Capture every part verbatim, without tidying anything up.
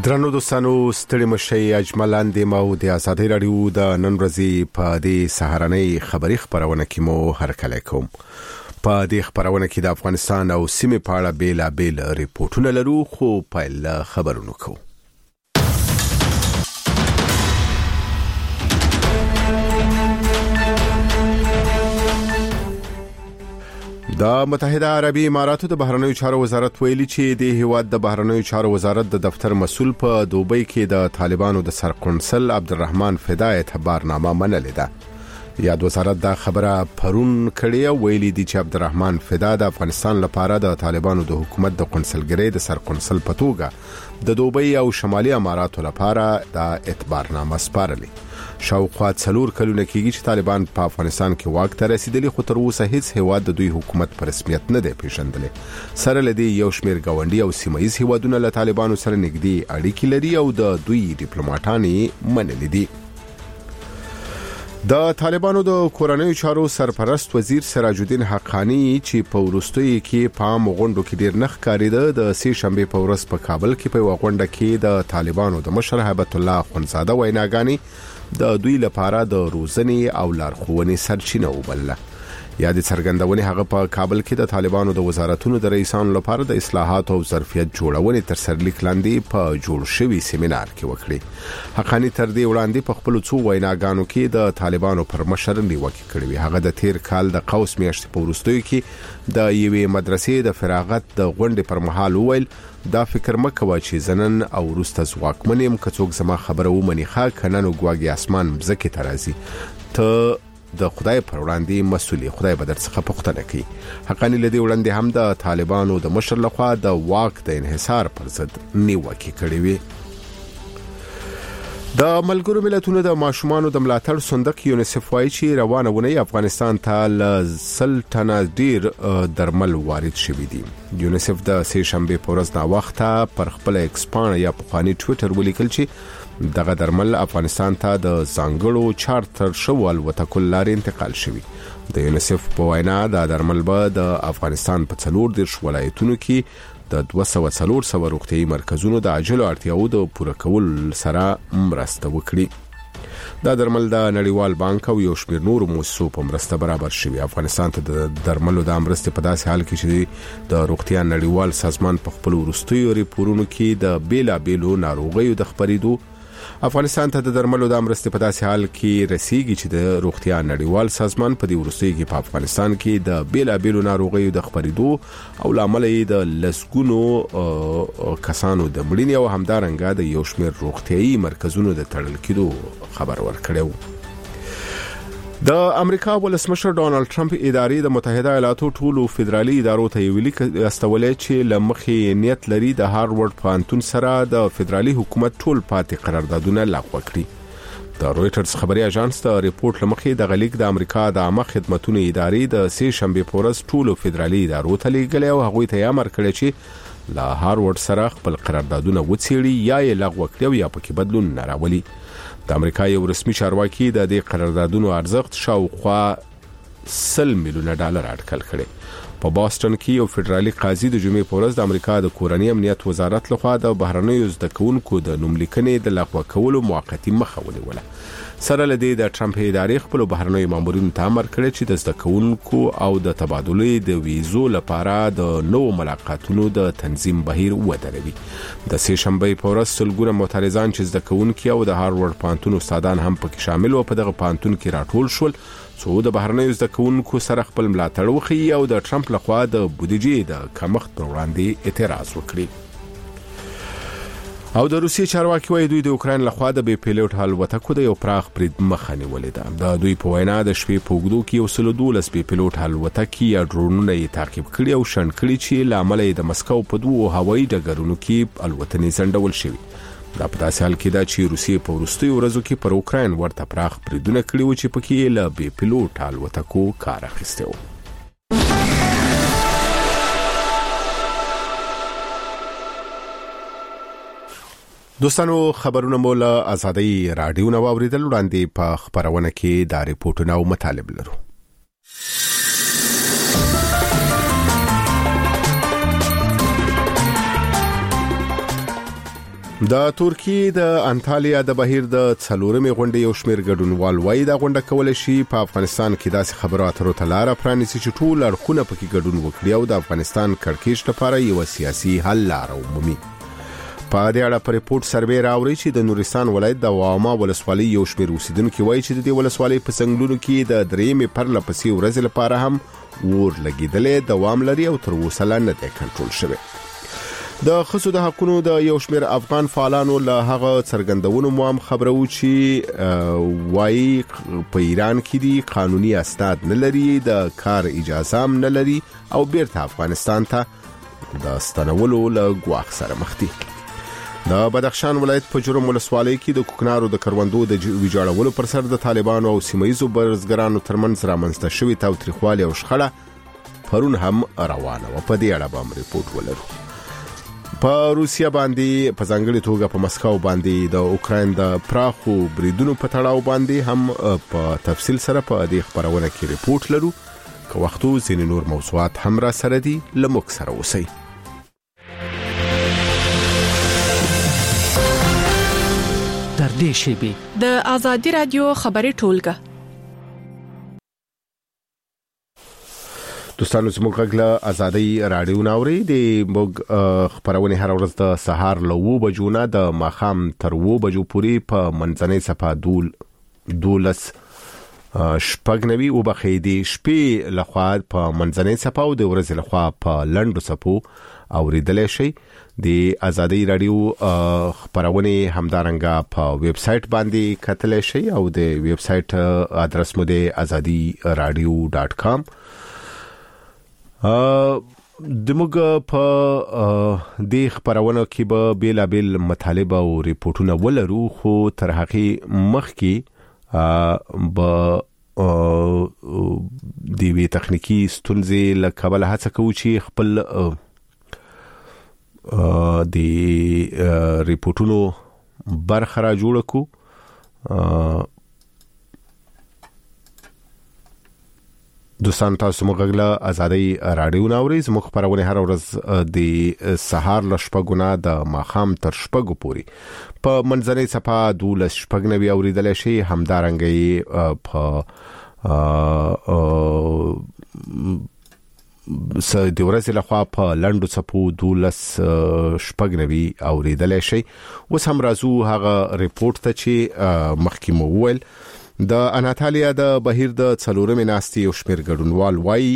درنو دوستانو ستړي مشي اجملان د مو د ازادي رادیو د نن ورځې په دې سهارنۍ خبري خبرونه کې مو هرکلی کوم. په دې خبرونه کې د افغانستان او سیمې په اړه بیل بیل ریپورتونه لرو، خو پیل خبرونه کوو. د متحده عربي اماراتو د بهرنیو چارو وزارت ویلي چې د هیواد د بهرنیو چارو وزارت د دفتر مسؤل په دوبۍ کې د طالبانو د سرقونسل عبدالرحمن فدای خبرنامه منلې ده. یاد وزارت دا خبره پرون کړې، ویلي دي چې عبدالرحمن فدا د افغانستان لپاره د طالبانو د حکومت د قونسلګرۍ د سرقونسل په توګه د دوبۍ او شمالي اماراتو لپاره د اعتبارنامه سپارلې. شاوخوا څلور کلونه کېږي چې طالبان په افغانستان کې واک ته رسیدلي، خو تر اوسه هیڅ هیواد د دوی حکومت په رسمیت نه دی پیژندلی. سره لدی یو شمیر گاونډي او سیمایي هیوادونه له طالبانو سره نږدې اړیکې لري او د دوی ډیپلوماټان یې منلي دي. د طالبانو د کورنیو چارو سرپرست وزیر سراج الدین حقانی چې په ورستۍ کې په مغوندو کې ډیر نخ کاریده، د سه شنبه په ورځ په کابل کې په وغونډه کې د طالبانو د مشر هیبت الله خونزاده ویناګانی د دوی لپاره د روزنې او لارښوونې سرچینه وبلله. یا د څرګندونې هغه په کابل کې د طالبانو د وزارتونو د رئیسانو لپاره د اصلاحات او ظرفیت جوړونې تر سرلیک لاندې په جوړ شوی سیمینار کې وکړي. حقانی تر دې وړاندې په خپل څو ویناګانو کې د طالبانو پر مشر نیوکه کړې وي. هغه د تیر کال د قوس میاشتې په وروستیو کې د یوې مدرسې د فراغت د غونډې پر مهال وویل، دا فکر مکوه چې زنن او روسته ځواکمنیم که څوک زما خبره ومني ښه کنه نو ګواګي اسمان مځکې ته راځي، ته د خدای پر وړاندې مسؤلیت خدای به درڅخه پوښتنه کوي. حقانی لدی وړاندې هم د طالبانو د مشر لخوا د واک د انحصار پر ضد نیوکه کړې وي. د ملګرو ملتونو د ماشومانو د ملاتړ صندوق یونیسف وايي چې روانه ونې افغانستان ته ل سلطنه ډیر درمل وارد شوي دي. یونیسف د سه شنبه په ورځ دا وخت پر خپل ایکسپان یا پخوانی ټویټر ولیکل چې دغه درمل افغانستان ته د ځانګړو چارتر شو الوتکو لارې انتقال شوي. د یونیسف په وینا دا درمل به د افغانستان په څلور دیرش ولایتونو کې د دوه سوه څلور سوه روغتیايي مرکزونو د عاجلو اړتیاو د پوره کول سره مرسته وکړي. دا درمل د نړیوال بانک او یو شمېر نورو مؤسسو په مرسته برابر شوي. افغانستان ته د درملو د مرستې په داسې حال کې چې د روغتیا نړیوال سازمان په خپل وروستیو ریپورتونو کې د بیلابیلو ناروغیو د خبرېدو افغانستان ته د درملو د مرستې په داسې حال کې رسیږي چې د روغتیا نړیوال سازمان په دې وروستیو کې په افغانستان کې د بیلابیلو ناروغیو د خبرېدو او لامل یې د لسګونو کسانو د مړینې او همدارنګه د یو شمېر روغتیايي مرکزونو د تړل کېدو خبر ورکړی. د امریکا ولسمشر ډونالد ټرمپ ادارې د متحده ایالاتو ټولو فدرالي ادارو ته ویلي استولې چې لمخې نیت لري د هاروارد پوهنتون سره د فدرالي حکومت ټول پاتې قراردادونه لغوه کړي. د رويټرز خبري اژانس د ریپورت لمخې د غلیګ د امریکا د عامه خدماتو ادارې د سه شنبه په ورځ ټولو فدرالي ادارو ته لیږلي او هغوی ته امر کړی چې له هاروارد سره خپل قراردادونه وڅېړي یا یې لغوه کړي او یا پکې بدلون نه راولي. د امریکا یو رسمي چارواکي د دې قراردادونو ارزښت شاوخوا سل میلیونه ډالر اټکل کړي. په بوسټن کې یو فدرالي قاضي د جمعې په ورځ د امریکا د کورنۍ امنیت وزارت لخوا د بهرنیو زده کوونکو د نوملیکنې د لغوه کولو موقتی مخه ونیوله. سره لدی د ټرمپ ادارې خپل بهرنیو مامورینو ته امر کړی چې د زده کوونکو او د تبادلې د ویزو لپاره د نوو ملاقاتونو د تنظیم بهیر ودروي. د سه شنبه په ورځ سلګونه معترضان چې زده کوونکي او د هاروارد پوهنتون استادان هم پکې شامل و په دغه پوهنتون کې راټول شول څو د بهرنیو زده کوونکو سره خپل ملاتړ وکړي او د ټرمپ لخوا د بودیجې د کمښت پر وړاندې اعتراض وکړي. او د روسیې چارواکي وايي دوی د اوکراین لخوا د بې پیلوټ الوتکو د یو پراخ برید مخه نیولې ده. د دوی په وینا د شپې په اوږدو کې یو سل دولس بې پیلوټ الوتکې یا ډرونونه یې تعقیب کړي او شنډ کړي چې له امله یې د مسکو په دوو هوایي ډګرونو کې الوتنې ځنډول شوي. دا په داسې حال کې ده چې روسیې په وروستیو ورځو کې پر اوکراین ورته پراخ بریدونه کړي وو چې پکې له بې پیلوټ الوتکو کار اخیستی و. دوستانو خبرونه مو له ازادي رادیو نو اوریدل وړاندې په خبرونه کې دا ریپورتونه او مطالب لرو. د ترکیه د انټالیا د بهیر د څلورمې غونډې یو شمېر ګډونوال وایي دا غونډه کول شي په افغانستان کې داسې خبراتو ته لار پرانیسي چې ټول اړخونه پکې ګډون وکړي او د افغانستان کړکېچ لپاره یو سیاسي حل لار ومومي. په دې اړه په ریپورت سروې راوړي چې د نورستان ولایت د واما ولسوالۍ یو شمېر اوسیدونکو وایي چې د دې ولسوالۍ په څنګلونو کې د درېمې پرله پسې ورځې لپاره هم ور لګیدلې دوام لري او تر اوسه لا نه دی کنټرول شوی. د خصو د حقونو د یو شمېر افغان فعالانو له هغه څرګندونو مو هم خبرو چې وایي په ایران کې دي قانوني اسناد نه لري، د کار اجازه هم نه لري او بیرته افغانستان ته د ستنولو له ګواښ سره مخ دي. د بدخشان ولایت په جرم ولسوالۍ کې د کوکنارو د کروندو د ویجاړولو پر سر د طالبانو او سیمایي بزګرانو ترمنځ رامنځته شوې تاوتریخوالی او شخړه پرون هم روانه و. په دې اړه به هم ریپورت ولرو. په روسیا باندې په ځانګړي توګه په مسکو باندې د اوکراین د پراخو بریدونو په تړاو باندې هم په تفصیل سره په دې خبرونه کې ریپورت لرو. که وختو ځینې نور موضوعات هم را سره دي لموږ سره اوسئ. در دې شیبې د آزادي رادیو خبري ټولګه دوستانو زموږ غږ آزادي رادیو ناوري د موږ خبرونه هر ورځ د سهار له و بجو نه د ماخام تر و بجو پورې په منځنۍ صفه دول دولس شپږ نوي او بخیدي شپې لخوا په منځنۍ صفه او د ورځې لخوا په لندو صفو اوریدل شي. د آزادي رادیو خبرونه همدارنګه په ویب سټ باندې کتل شي او د ویب سټ ادرس مو د azadi radio dot com. د موږ په دې خبرونه کې به بیلابل مطالب او ریپورتونه ولرو، خو تر هغه مخکې به د وی تخنیکی ستونزې له کبله هڅه کوو چې خپل د ریپورتونو برخه را جوړ کړو. دوستان تاسو موږ غږ آزادي رادیو ناوري زموږ خبرونه هر ورځ د سهار ل شپږونه د ماخام تر شپږو پورې په منځنۍ صفه دولس شپږ نوي اوریدل شي. همدارنګه په س د ورځې لخوا په لندو صفو دولس شپږ نوي اوریدل شي. اوس هم راځو هغه ریپورت ته چې مخکې مو وویل. د انټالیا د بهیر د څلورمې ناستې یو شمېر ګډونوال وایي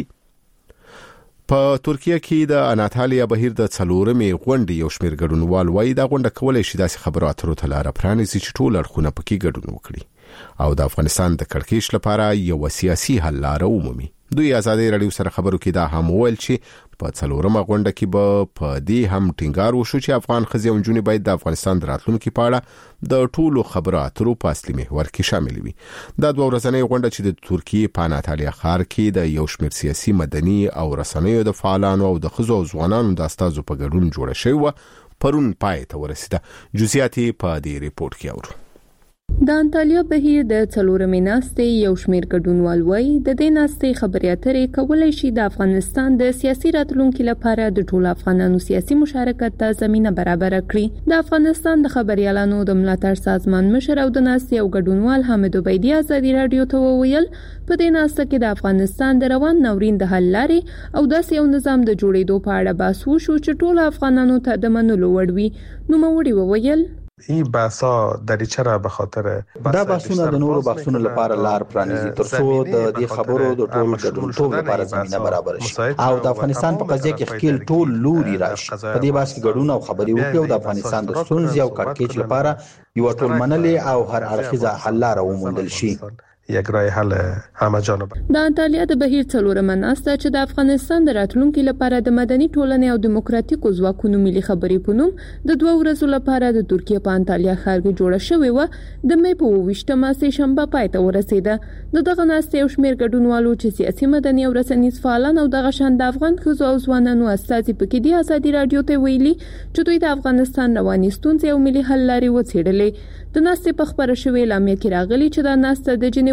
په ترکیه کې د انټالیا بهیر د څلورمې غونډې یو شمېر ګډونوال وایي دا غونډه کولای شي داسې خبراتو ته لار پرانیسي چې ټول اړخونه پکې ګډون وکړي او د افغانستان د کړکېچ لپاره یو سیاسي حل لار ومومي. دوی آزادي رادیو سره خبرو کې دا هم ویل چې په څلورمه غونډه کې به په دې هم ټینګار وشو چې افغان ښځې او نجونې باید د افغانستان د راتلونکي په اړه د ټولو خبرو اترو په اصلي محور کې شامل وي. دا دوه ورځنۍ غونډه چې د ترکیه په انټالیا ښار کې د یو شمېر سیاسي، مدني او رسنیو د فعالانو او د ښځو او ځوانانو د استازو په ګډون جوړه شوې وه پرون پای ته ورسیده. جزئیات په دې ریپورت کې اورو. د انټالیا بهیر د څلورمې ناستې یو شمېر ګډونوال وایي د دې ناستې خبرې اترې کولای شي د افغانستان د سیاسي راتلونکي لپاره د ټولو افغانانو سیاسي مشارکت ته زمينه برابر کړي. د افغانستان د خبريالانو د ملاتړ سازمان مشر او د ناستې یو ګډونوال حامد عبیدی آزادي رادیو ته وویل په دې ناسته کې د افغانستان د روان ناورین د حل لارې او داسې یو نظام د جوړېدو په اړه بحث وشو چې ټول افغانانو ته د منلو وړ وي. نوموړي وویل این بحثا در چرا به خاطر دا بحثونه د نورو بحثونو لپاره لار پرانیزي ترڅو د دې خبرو د ټول ګډون لپاره زمينه برابر شي او د افغانستان په قضیه کې خپل ټول لوري راشي. په دې بحث کې ګډون او خبري وکړي او د افغانستان د ستونزې او کړکېچ لپاره یو ټول منلې او هر اړخیزه حل لار وموندل شي. یک راه حل همه جانبه. د انټالیا د بهیر څلورمه ناسته چې د افغانستان د راتلونکي لپاره د مدني ټولنې او دیموکراتیکو ځواکونو ملي خبرې په نوم د دوه ورځو لپاره د ترکیه په انټالیا ښار کې جوړه شوې و د مې په اوویشتمه سه شنبه پای ته ورسېده. د دغه ناسته یو شمېر ګډونوالو چې سیاسي، مدني او رسنیز فعالان او دغه شان د افغان ښځو او ځوانانو استازي پکې د آزادي رادیو ته ویلي چې دوی د افغانستان رواني ستونزې او ملي حل لارې وڅېړلې. د ناسته په خبره شوې اعلامیه کې راغلي چې دا ناسته د جنیوا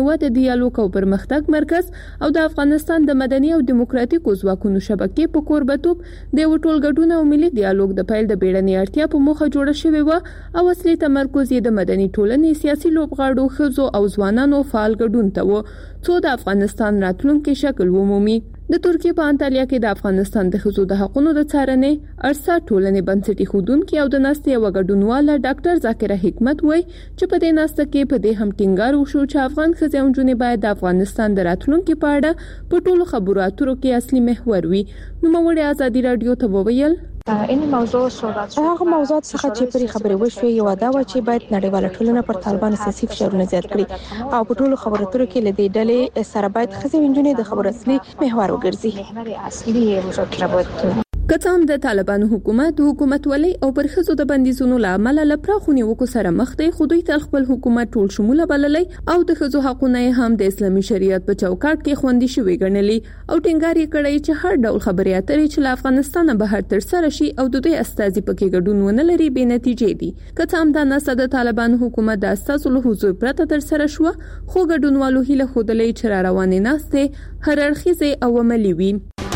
وده ډیالوګ او پرمختګ مرکز او د افغانستان د مدني او دیموکراتیکو ځواکونو شبکې په کوربتوب د ټولګډون او ملي ډیالوګ د پیل د بیړنۍ اړتیا په موخه جوړه شوې و او اصلي تمرکز یې د مدني ټولنې سیاسي لوبغاړو ښځو او ځوانانو فعال ګډون ته و څو د افغانستان راتلونکي شکل ومومي. د ترکیه په انټالیا کې د افغانستان د ښځو د حقوقو د څارنې ارسا ټولنې بنسټي خودونکو او د ناستې او ګډونواله ډاکټر ذاکره حکمت وایي چې په دې ناسته کې په دې هم ټینګار وشو چې افغان ښځې او نجونې باید د افغانستان د راتلونکي په اړه په ټولو خبرو اترو کې اصلي محور وي. نوموړي ازادي رادیو ته وویل این موضوع صحبت شد. هغه موضوعات څخه چې پرې خبرې وشوې یو دا و چې باید نړیواله ټولنه پر طالبانو سیاسي فشارونه زیات کړي او په ټولو خبرو اترو کې لدې ډلې سره باید ښځې او نجونې د خبرو اصلي محور وګرځي. که هم د طالبانو حکومت حکومت ولي او پر ښځو د بندیزونو لامل له پراخونی وکړو سره مخ دی خو دوی تل خپل حکومت ټول شموله بللی او د ښځو حقوقونه هم د اسلامي شریعت په چوکاټ کې خوندي شوی ګڼلي او ټینګار یې کړی چې هر ډول خبرې اترې چې له افغانستان بهر تر سره شي او د دوی استازي پکې ګډون ونه لري بې نتیجې دي. که هم د ناسا د طالبانو حکومت د استازو له حضور پرته تر سره شو خو ګډونوالو هیله خودلې چې را روانې ناسته هر اړخیزه او عملی وي.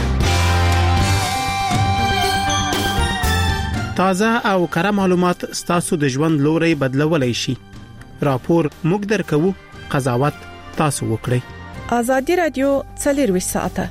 تازه او کره معلومات ستاسو د ژوند لوري بدلولای شي. راپور موږ درکو، قضاوت تاسو وکړئ. ازادي رادیو څلور ساعته.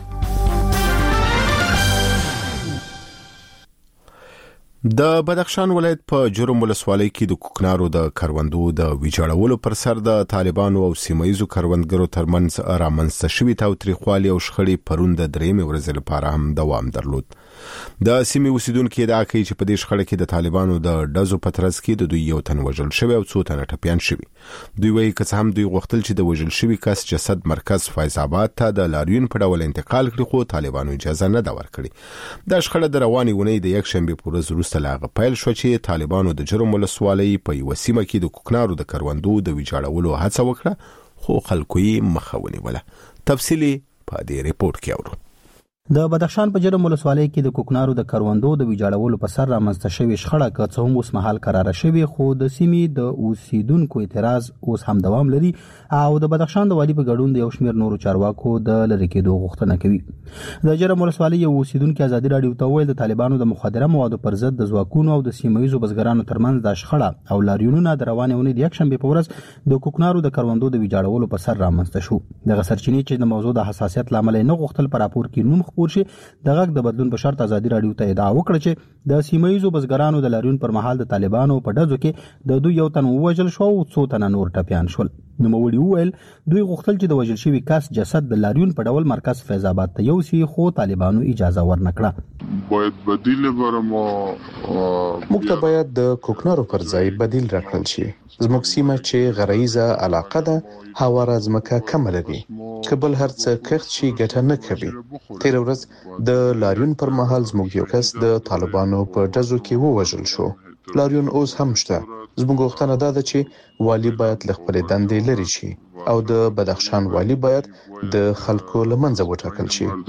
د بدخشان ولایت په جرم ولسوالۍ کې د کوکنارو د کروندو د ویجاړولو پر سر د طالبانو او سیمایزو کروندګرو ترمنځ رامنځته شوی تاوتریخوالي او شخړې پرون د درېمې ورځې لپاره هم دوام درلود. د سیمې اوسیدونکو ادعا کوي چې په دې شخړه کې د طالبانو د ډزو په ترڅ کې د دوی یو تن وژل شوی او څو تن ټپيان شوی. دوی وایي که هم دوی غوښتل چې د وژل شوی کس جسد مرکز فیض آباد ته د لاریون په ډول انتقال کړي خو طالبانو اجازه نه دا ورکړي. د شخړه د رواني ونې د یک شنبه پر ورځ وروسته لاغه پیل شو چې طالبانو د جرم ولسوالۍ په یو سیمه کې د کوکنارو د کروندو د ویجاړولو هڅه وکړه خو خلکو یې مخه ونیوله. تفصیلی په دې ریپورت کې اورو. د بدخشان په جرم ولسوالۍ کې د کوکنارو د کروندو د ویجاړولو په سر رامنځته شوی شخړه که څه هم اوس مهال قراره شوی خو د سیمې د اوسیدونکو اعتراض اوس هم دوام لري او د بدخشان د والی په ګډون د یو شمېر نورو چارواکو د لری کېدو غوښتنه کوي. د جرم ولسوالۍ یو اوسیدونکو ازادي رادیو ته ویل د طالبانو د مخدره موادو پر ضد د ځواکونو او د سیمایي بزګرانو ترمنځ د شخړه او لاریونونه د روانې ونې د یک شنبه په ورځ د کوکنارو د کروندو د ویجاړولو په سر رامنځته شو. د سرچینې چې د موضوع د حساسیت لامل نه غوښتل پر راپور کې نوم خپور شي د غږ د بدلون په شرط ازادي رادیو ته ادعا وکړه چې د سیمایي بزګرانو د لاریون پر مهال د طالبانو په ډزو کې د دوی یو تن وژل شو او څو تن نور ټپيان شول. نوموړي وویل دوی غوښتل چې د وژل شوی کس جسد د لاریون په ډول مرکز فیض آباد ته یوسي خو طالبانو اجازه ورنکړه. باید بدیل برمو موږ ته باید د کوکنارو پر ځای بدیل راکړل شي. زموږ سیمه چې غرایزه علاقه ده هواره ځمکه کم لري کبل هر څه کښت شي ګټه نه کوي. تیر ورځ د لاریون پر مهال زموږ یو کس د طالبانو په ډزو کې ووژل شو. لاریون اوس هم شته. زموږ غوښتنه دا ده چې والی باید له خپلې دندې لرې شي او د بدخشان والی باید د خلکو له منځه وټاکل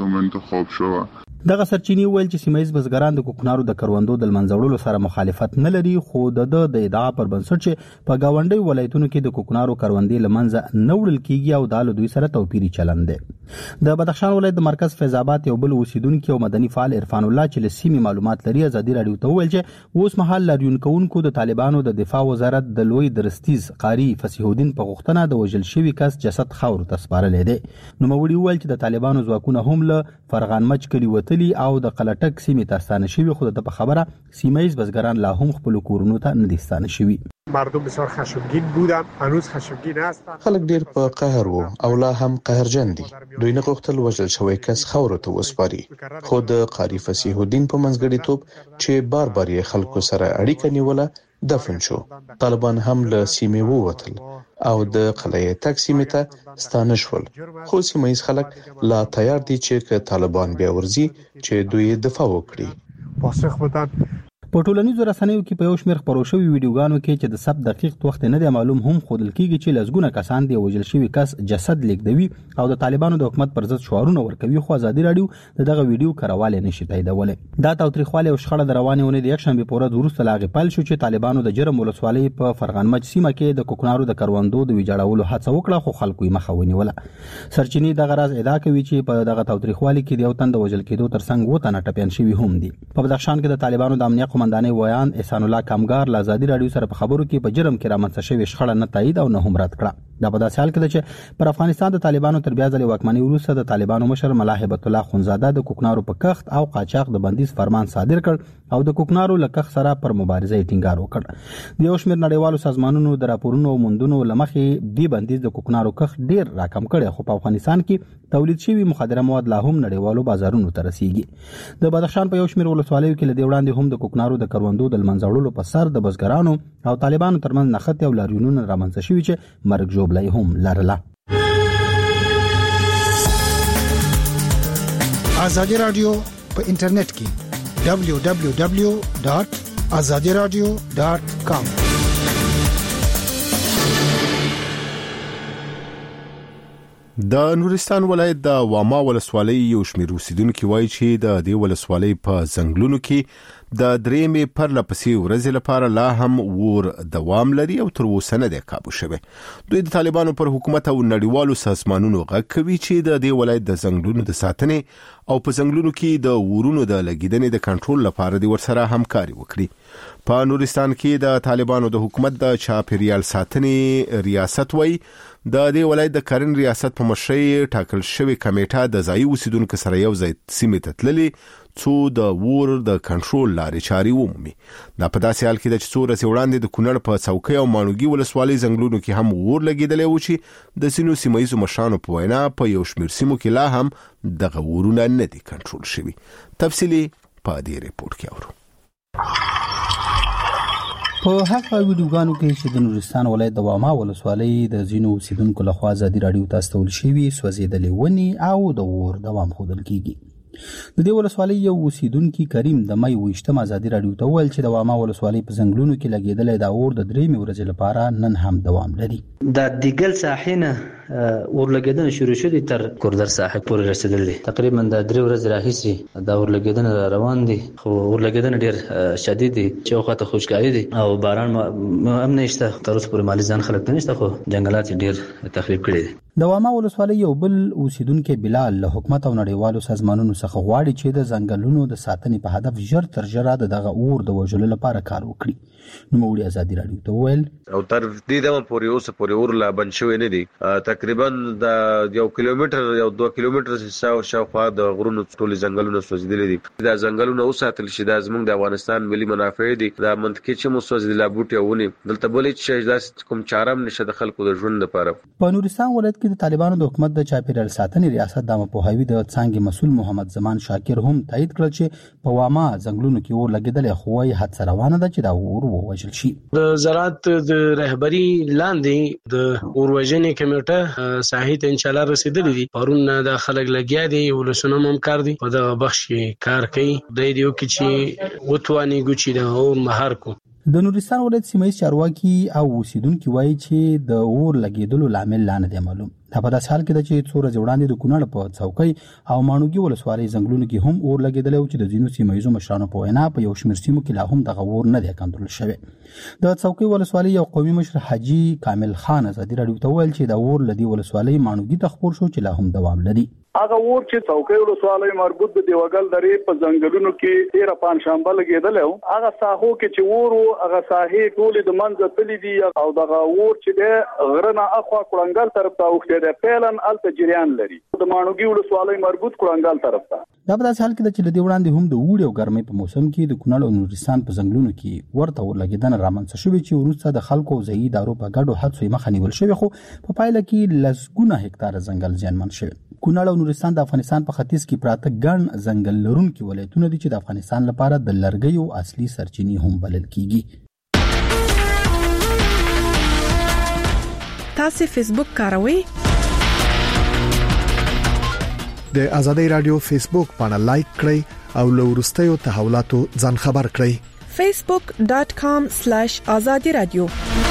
شي. دغه سرچینی ویل چې سیمایي بزګران د کوکنارو د کروندو د منځوړلو سره مخالفت نه لري خو د د ادعا پر بنسټ چې په گاونډي ولایتونو کې د کوکنارو کروندې لمنځه نه وړل کیږي او د دوی سره توپیری چلند دی. د بدخشان ولایت د مرکز فیض آباد یو بل اوسیدونکو او مدني فعال عرفان الله چې له سیمې معلومات لري ازادي رادیو ته ویل چې اوس مهال لاریون کوونکو د طالبانو د دفاع وزارت د لوی درستیز قاری فصیح الدین په غوښتنه د وژل شوی کس جسد خاور ته سپارل دي. نو موړي ویل چې د طالبانو ځواکونه هم له فرغان مچ کلی وتلی او د قلټک سیمې ته ستانه شوی خو د په خبره سیمایي بزګران لا هم خپل کورونو ته نه دي ستانه شوی. مردم بسیار خشمگین بودن هنوز خشمگین هستن. خلک ډیر په قهر وو او لا هم قهرجن دي. دوی نه غوښتل وژل شوی کس خاور ته وسپاري خو د قاری فصیح الدین په منځګړیتوب چې بار بار یې خلکو سره اړیکه نیوله دفن شو. طالبان هم له سیمې ووتل او د قلعه تک سیمې ته ستانه شول خو سیمایي خلک لا تیار دي چې طالبان بیا ورزي چې دوی دفاع وکړي. پاسخ بدن په ټولنیزو رسنیو کې په یو شمېر خپرو شوي ویډیوګانو کې چې د ثبت دقیق وخت نه دی معلوم هم ښودل کېږي چې لسګونه کسان د وژل شوي کس جسد لیږدوي او د طالبانو د حکومت پر ضد شعارونه ورکوي، خو ازادي راډیو د دغه ویډیو کروالی نشي تاییدولی. دا تاوتریخوالی او شخړه د روانې اونۍ د یکشنبې په ورځ وروسته له هغې پیل شو چې طالبانو د جرم ولسوالۍ په فرغانمچ سیمه کې د کوکنارو د کروندو د ویجاړولو هڅه وکړه، خو خلکو یې مخه ونیوله. سرچینې دغه راز ادعا کوي چې په دغه تاوتریخوالي کې د یو تن د وژل کېدو ترڅنګ اووه تنه ټپیان شوي هم دي. په بدخشان کې د طالبانو د امنیه قومندانۍ ویان احسان الله کامګار له ازادي راډیو سره په خبرو کې په جرم کې رامنځته شوې شخړه نه تایید او نه هم رد کړه. دا په داسې حال کې ده چې پر افغانستان د طالبانو تر بیا ځلې واکمنۍ وروسته د طالبانو مشر ملا هیبت الله خونزاده د کوکنارو په کښت او قاچاق د بندیز فرمان صادر کړ او د کوکنارو له کښت سره پر مبارزه یې ټینګار وکړ. د یو شمېر نړیوالو سازمانونو د راپورونو او موندنو له مخې دې بندیز د کوکنارو کښت ډېر راکم کړی، خو په افغانستان کې تولید شوي مخدره مواد لا هم نړیوالو بازارونو ته رسیږي. د بدخشان په یو شمېر ولسوالیو کې له دې وړاندې هم د کوکنارو د کروندو د لمنځه وړلو په سر د بزګرانو او طالبانو ترمنځ نښتې او لاریونونه رامنځته شوي چې مرګ ژوبله هم لرله. ازادي راډیو په انټرنیټ کې دبلیو دبلیو دبلیو ډاټ ازادي راډیو ډاټ کام. د نورستان ولایت د واما ولسوالۍ یو شمېر اوسیدونکي وایي چې د دې ولسوالۍ په ځنګلونو کې د درېمې پرله پسې ورځې لپاره لا هم اور دوام لري او تر اوسه نه دی کابو شوی. دوی د طالبانو پر حکومت او نړیوالو سازمانونو غږ کوي چې د دې ولایت د ځنګلونو د ساتنې او په ځنګلونو کې د اورونو د لګیدنې د کنټرول لپاره د ورسره همکاري وکړي. په نورستان کې د طالبانو د حکومت د چاپیریال ساتنې ریاست وایي د دې ولایت د کرن ریاست په مشرۍ ټاکل شوی کمیټه د ځایي اوسیدونکو سره یو ځای سیمې ته تللي څو د اور د کنټرول لارې چارې ومومي. دا په داسې حال کې ده چې څو ورځې وړاندې د کونړ په څوکۍ او ماڼوګي ولسوالۍ ځنګلونو کې هم اور لګېدلی و چې د ځینو سیمه ییزو مشرانو په وینا په یو شمېر سیمو کې لا هم دغه اورونه نه دي کنټرول شوي. تفصیلي په دې ریپورت کې اورو. په هغه ویډیوګانو کې چې د نورستان ولایت د واما ولسوالۍ د ځینو اوسیدونکو لخوا ازادي راډیو ته استول شوي سوځېدلې ونې او د اور دوام ښودل کېږي. د دې ولسوالۍ یو اوسیدونکي کریم د مۍ اوویشتم ازادي راډیو ته وویل چې د واما ولسوالۍ په ځنګلونو کې لګېدلی دا اور د درېیمې ورځې لپاره نن هم دوام لري. د دیګل ساحې نه اور لګېدنه شروع شوې تر کوردر ساحې پورې رسېدلې. تقریبا د درې ورځې راهیسې دا اور لګېدنه را روان دي، خو اور لګېدنه ډېر شدید دي چې یو خواته خوشکایي دي او باران هم نه شته. تر اوسه پورې مالي ځان خلک نه شته، خو جنګلات ډېر تخریب کړي دي. د واما ولسوالۍ یو بل اوسیدونکی بلال له حکومت او نړیوالو سازمانونو څخه غواړي چې د ځنګلونو د ساتنې په هدف ژر تر ژره د دغه اور د وژلو لپاره کار وکړي. نوموړي ازادي راډیو ته وویل او تر دې دمه پورې اوسه پورې اور لا بند شوی نه دی. تقریبا د یو کیلومتر یو دوه کیلومتر شاوخوا د غرونو ټول ځنګلونه سوځېدلي دي. دا ځنګلونه وساتل شي، دا زموږ د افغانستان ملي منافع دي. دا منطقي چې مو سوځېدلي بوټي او ونې دلته بل هیڅ شی داسې کوم چاره هم نشته د خلکو د ژوند لپاره. په نورستان ولایت کې د طالبانو د حکومت د چاپیریال ساتنې ریاست د پوهاوي د څانګې مسؤل محمد زمان شاکر هم تایید کړل چې په واما ځنګلونو کې اور لګېدلی، خو وايي هڅه روانه ده چې دا اور ووژل شي. د زراعت د رهبري لاندې د اور وژنې کمیټه ساحې ته انشاءالله رسېدلې دي. پرون د خلک لګیا دي، ولسونه هم کار دي په دغه بخش کې کار کوي. دی دې وکړي چې وتوانېږو چې د اور مهار کو. د نورستان ولایت سیمه ییز چارواکي او اوسیدونکي وایي چې د اور لګېدلو لامل لا نه دی معلوم. دا په داسې حال کې ده چې څو ورځې وړاندې د کونړ په څوکۍ او ماڼوګي ولسوالۍ ځنګلونو کې هم اور لګېدلی و چې د ځینو سیمه ییزو مشرانو په وینا په یو شمېر سیمو کې لا هم دغه اور نه دی کنټرول شوی. د څوکۍ ولسوالۍ یو قومي مشر حاجي کامل خان ازادي راډیو ته وویل چې دا اور له دې ولسوالۍ ماڼوګي ته خپور شو چې لا هم دوام لري. هغه اور چې څوکۍ ولسوالۍ مربوط د دیوګل درې په ځنګلونو کې تیره پنجشنبه لګېدلی و. هغه ساحو کې چې اور و هغه ساحې ټولې د منځه تللي دي او دغه اور چې دی غره نه اخوا کړنګل طرف ته اوښتی دی، پیلن هلته جریان لري د ماڼوګي ولسوالۍ مربوط کړنګل طرف ته. دا په داسې حال کې ده چې له دې وړاندې هم د اوړي او ګرمۍ په موسم کې د کونړ او نورستان په ځنګلونو کې ورته اور لګېدنه رامنځته شوې چې وروسته د خلکو او ځایي ادارو په ګډو هڅو یې مخه نیول شوې، خو په پایله کې لسګونه هکتاره ځنګل زیانمن شوي. کونړ او نورستان د افغانستان په ختیځ کې پراته ګڼ ځنګل لرونکي ولایتونه دي چې د افغانستان لپاره د لرګیو اصلي سرچینې هم بلل کیږي. تاسو فیسبوک کاروئ؟ د ازادي رادیو فیسبوک باندې لایک کړئ او له وروستیو تحولاتو ځان خبر کړئ. facebook dot com slash azadi radio.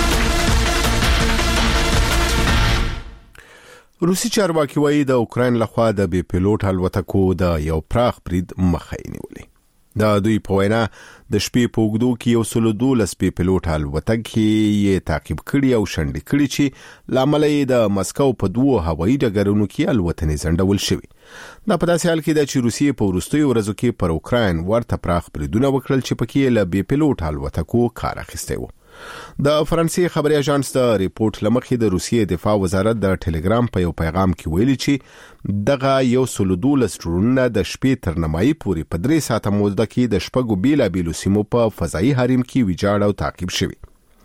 روسي چارواکي وایي د اوکراین لخوا د بي پيلوټ الوتکو د یو پراخ برید مخه نیولې. دا دوی په وینا د شپې په اوږدو کې یو سل دولس بي پيلوټ الوتکې یې تعقیب کړي او شنډې کړي چې لامل یې د مسکو په دوه هوایي ډګرونو کې الوتنې ځنډول شوې. دا په داسې حال کې ده چې روسیې په وروستیو ورځو کې پر اوکراین ورته پراخ بریدونه وکړل چې پکې له بي پيلوټ الوتکو کار اخیستی و. د فرانسې خبري اژانس د ریپورت لمخې د روسیې دفاع وزارت د ټلګرام په یو پیغام کې ویلي چې دغه یو سل دولس ډرونونه د شپې تر نیمایي پورې په درې ساعته موده کې د شپږو بیلابیلو سیمو په فضایي حریم کې ویجاړ او تعقیب شوي.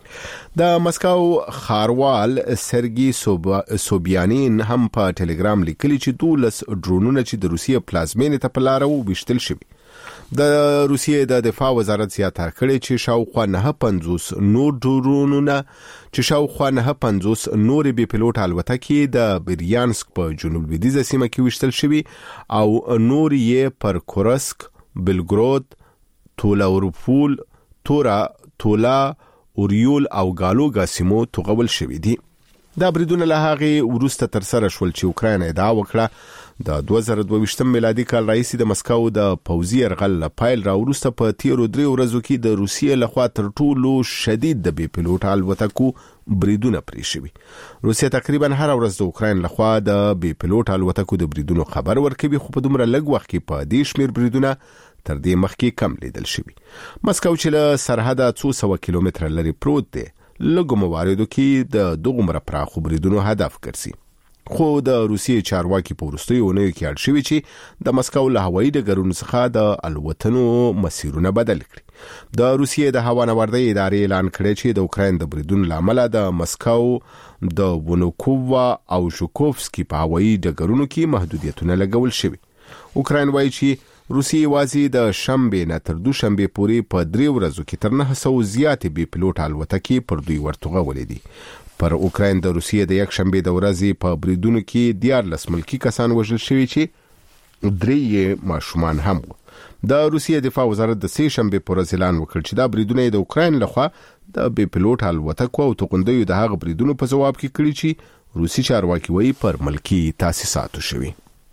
د مسکو خاروال سرګي سوبیانین هم په ټلګرام لیکلي چې دولس ډرونونه چې د روسیې پلازمینې ته په لار وویشتل شوي. د روسیې د دفاع وزارت زیاتره کړي چې شاوخوا نه پنځوس نور ډرونونه چې شاوخوا نه پنځوس نور بي پيلوټ الوتکې د بریانسک په جنوب لویدیځه سیمه کې وشتل شوي او نور یې پر کورسک، بلګرود، تولاورپول، تورا، تولا، اوریول او ګالوګا سیمو توغول شوي دي. دا بریدونه له هغې وروسته تر سره شول چې اوکراین ادعا وکړه د دوه زره دوه ویشتم میلادي کال راهیسې د مسکو د پوځي یرغل له پیل راوروسته په تیرو درې ورځو کې د روسیې لخوا تر ټولو شدید د بي پيلوټ الوتکو بریدونه پرې شوي. روسیه تقریبا هر ورځ د اوکراین لخوا د بي پيلوټ الوتکو د بریدونو خبر ورکوي، خو په دومره لږ وخت کې په دې شمیر بریدونه تر دې مخکې کم لیدل شوي. مسکو چې له سرحده څو سوه کیلومتره لري پروت دی، لږو مواردو کې د دغومره پراخو بریدونو هدف ګرځي. خو د روسیې چارواکي په وروستیو اونیو کې اړ شوي چې د مسکو له هوایي ډګرونو څخه د الوتنو مسیرونه بدل کړي. د روسیې د هوانوردۍ ادارې اعلان کړی چې د اوکراین د بریدونو له امله د مسکو د ونوکووا او ژوکوفسکي په هوایي ډګرونو کې محدودیتونه لګول شوي. اوکراین وایي چې روسیې یوازې د شنبې نه تر دوشنبې پورې په درې ورځو کې تر نه سوه زیاتې بي پيلوټ الوتکې پر دوی ورتوغولې دي. پر اوکراین د روسیې د یک شنبې د ورځې په بریدونو کې دیارلس ملکی کسان وژل شوي چې درې یې ماشومان هم وو. د روسیې دفاع وزارت د سې شنبې په ورځ اعلان وکړ چې دا بریدونه د اوکراین لخوا د بي پيلوټ الوتکو او توغندیو د هغه بریدونو په جواب کې کړي چې روسي چارواکي وایي پر ملکی تاسیساتو شوي.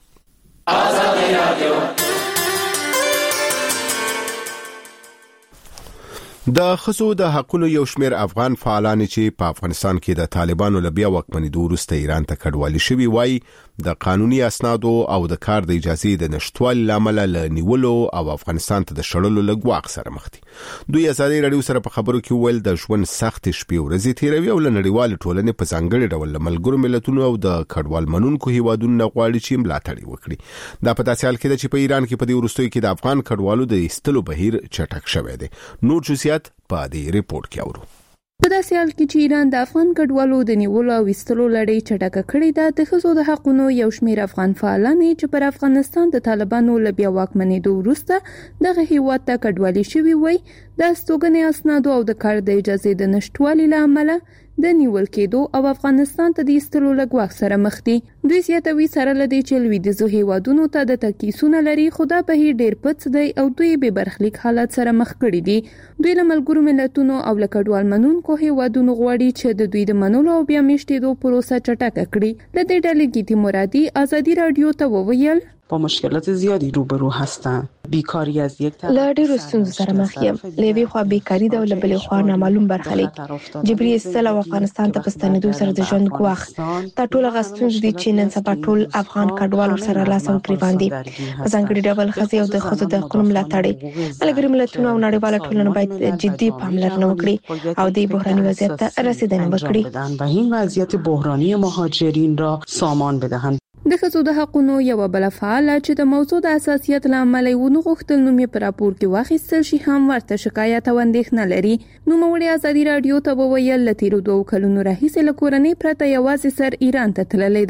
آزادي رادیو د خصو د حقونو یو شمیر افغان فعالان چې په افغانستان کې د طالبانو له بیا واکمنېدو وروسته ایران ته کډوالي شوي وایي د قانوني اسنادو او د کار د اجازې د نشټوالي له امله له نیولو او افغانستان ته د شړلو له ګواښ سره مخ دي. دوی ازادي راډیو سره په خبرو کې ویل د ژوند سختې شپې ورځې تیروي او له نړیوال ټولنې په ځانګړي ډول له ملګرو ملتونو او د کډوال منونکو هیوادونو نه غواړي چې ملاتړ وکړي. دا په داسې حال کې ده چې په ایران کې په دې وروستیو کې د افغان کډوالو د ایستلو بهیر چټک شوی دی. نور جزئیات په دې ریپورت کې اورو. په داسې حال کې چې ایران د افغان کډوالو د نیولو او ایستلو لړۍ چټکه کړې ده، د ښځو د حقونو یو شمېر افغان فعالان چې پر افغانستان د طالبانو له بیا واکمنېدو وروسته دغه هیواد ته کډوالي شوي وایي د استوګنې اسنادو او د کار د اجازې د نشټوالي له امله د نیول کېدو او افغانستان ته د ایستلو له ګواښ سره مخ دي. دوی زیاتوي سره له دې چې لویدیځو هیوادونو ته د تکیسونه لري، خو دا بهیر ډېر پڅ دی او دوی بې برخلیک حالت سره مخ کړي دي. دوی له ملګرو ملتونو او له کډوال منونکو هیوادونو غواړي چې د دوی د منلو او بیا میشتېدو پروسه چټکه کړي. له دې ډلې ګیتی مرادي ازادي راډیو ته وویل با مشکلات زیادی روبرو هستند. بیکاری از یک طرف له ډېرو ستونزو سره مخ یم. له یوې خوا بیکاري ده او له بلې خوا نامعلوم برخلیک، جبري ایستل او افغانستان ته په ستنېدو سره د ژوند ګواښ. دا ټول هغه ستونزې دي چې نن سبا ټول افغان کډوال ورسره لاس او ګریوان دي. په ځانګړي ډول ښځې او د ښځو د حقونو ملاتړ. ملګري ملتونه او نړیواله ټولنه باید جدي پاملرنه وکړي او د بحراني وضعیت ته رسیدنه وکړي و این وضعیت بحرانی مهاجرین را سامان بدهند. د ښځو د حقونو یو بل فعال چې د موضوع د اساسیت له امله ونه غوښتل نوم یې په راپور کې واخیستل شي هم ورته شکایت او اندېښنه لري. نوموړې ازادي راډیو ته وویل له تیرو دوو کلونو راهیسې له کورنۍ پرته یوازې سر ایران ته تللې ده.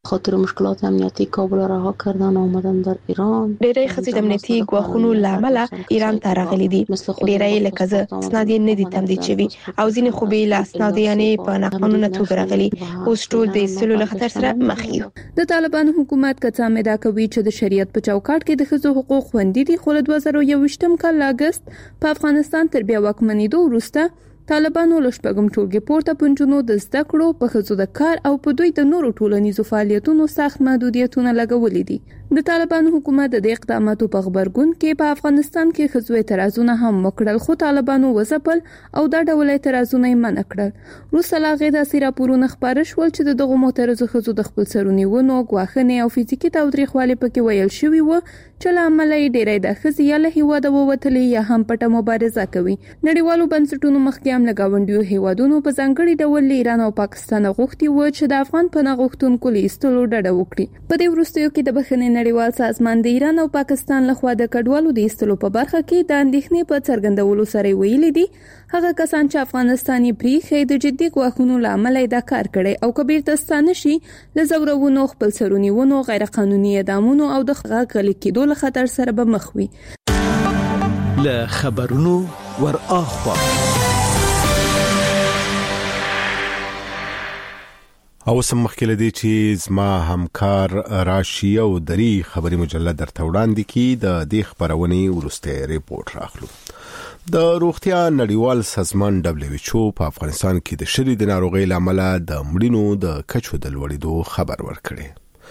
خاطر مشکلات امنیتی کابل را رها کردن آمدن در ایران. ډېری ښځې د امنیتي ګواښونو له امله ایران ته راغلي دي. ډېری لکه زه اسناد یې نه دي تمدید شوي او ځینې خو بې له اسنادو یعنې په ناقانونه توګه راغلي. اوس ټول د ایستلو له خطر سره مخ یو. د طالبانو حکومت کڅا مدا کوي چې د شریعت په چوکاټ کې د ښځو حقوق خوندي دي، خو له دوه زره یوویشتم کال له اګست په افغانستان تر بیا واکمنېدو وروسته طالبانو له شپږم ټولګي پورته پنځونو د زده کړو په ښځو د کار او په دوی د نورو ټولنیزو فعالیتونو سخت محدودیتونه لګولي دي. د طالبانو حکومت د اقداماتو په خبرګون کې په افغانستان کې ښځو اعتراضونه هم وکړل، خو طالبانو وځپل او دا ډول اعتراضونه یې منع کړل. وروسته له هغې داسې راپورونه خپاره شول چې د دغو معترضو ښځو د خپل سرونیونو، ګواښنې او فزیکي تاوتریخوالي پکې ویل شوي وو چې له امله یې ډېری د ښځې یا له هېواده ووتلې یا هم پټه مبارزه کوي. نړیوالو بنسټونو مخکې هم له ګاونډیو هېوادونو په ځانګړي ډول له ایران او پاکستان غوښتي وو چې د افغان پناه غوښتونکو له ایستلو ډډه وکړي. په دې وروستیو کې د بخښنې نړیوال سازمان د ایران او پاکستان لخوا د کډوالو د ایستلو په برخه کې د اندېښنې په څرګندولو سره ویلي دي هغه کسان چې افغانستان یې پریښی د جدي ګواښونو له امله یې دا کار کړی او که بیرته ستانه شي له ځورونو، خپل سرونیونو، غیر قانوني اعدامونو او د غلي کېدو له خطر سره به مخ وي. له خبرونو ور اخوا او سم مخکله دی چې زما همکار راشي او دری خبري مجله درته وړاندې کی د دې خبرونې ورسته ریپورت راخلو. د روغتیا نړیوال سازمان دبليو ایچ او په افغانستان کې د شری د ناروغۍ لامل د مړینو د کچو د لوړېدو خبر ورکړي.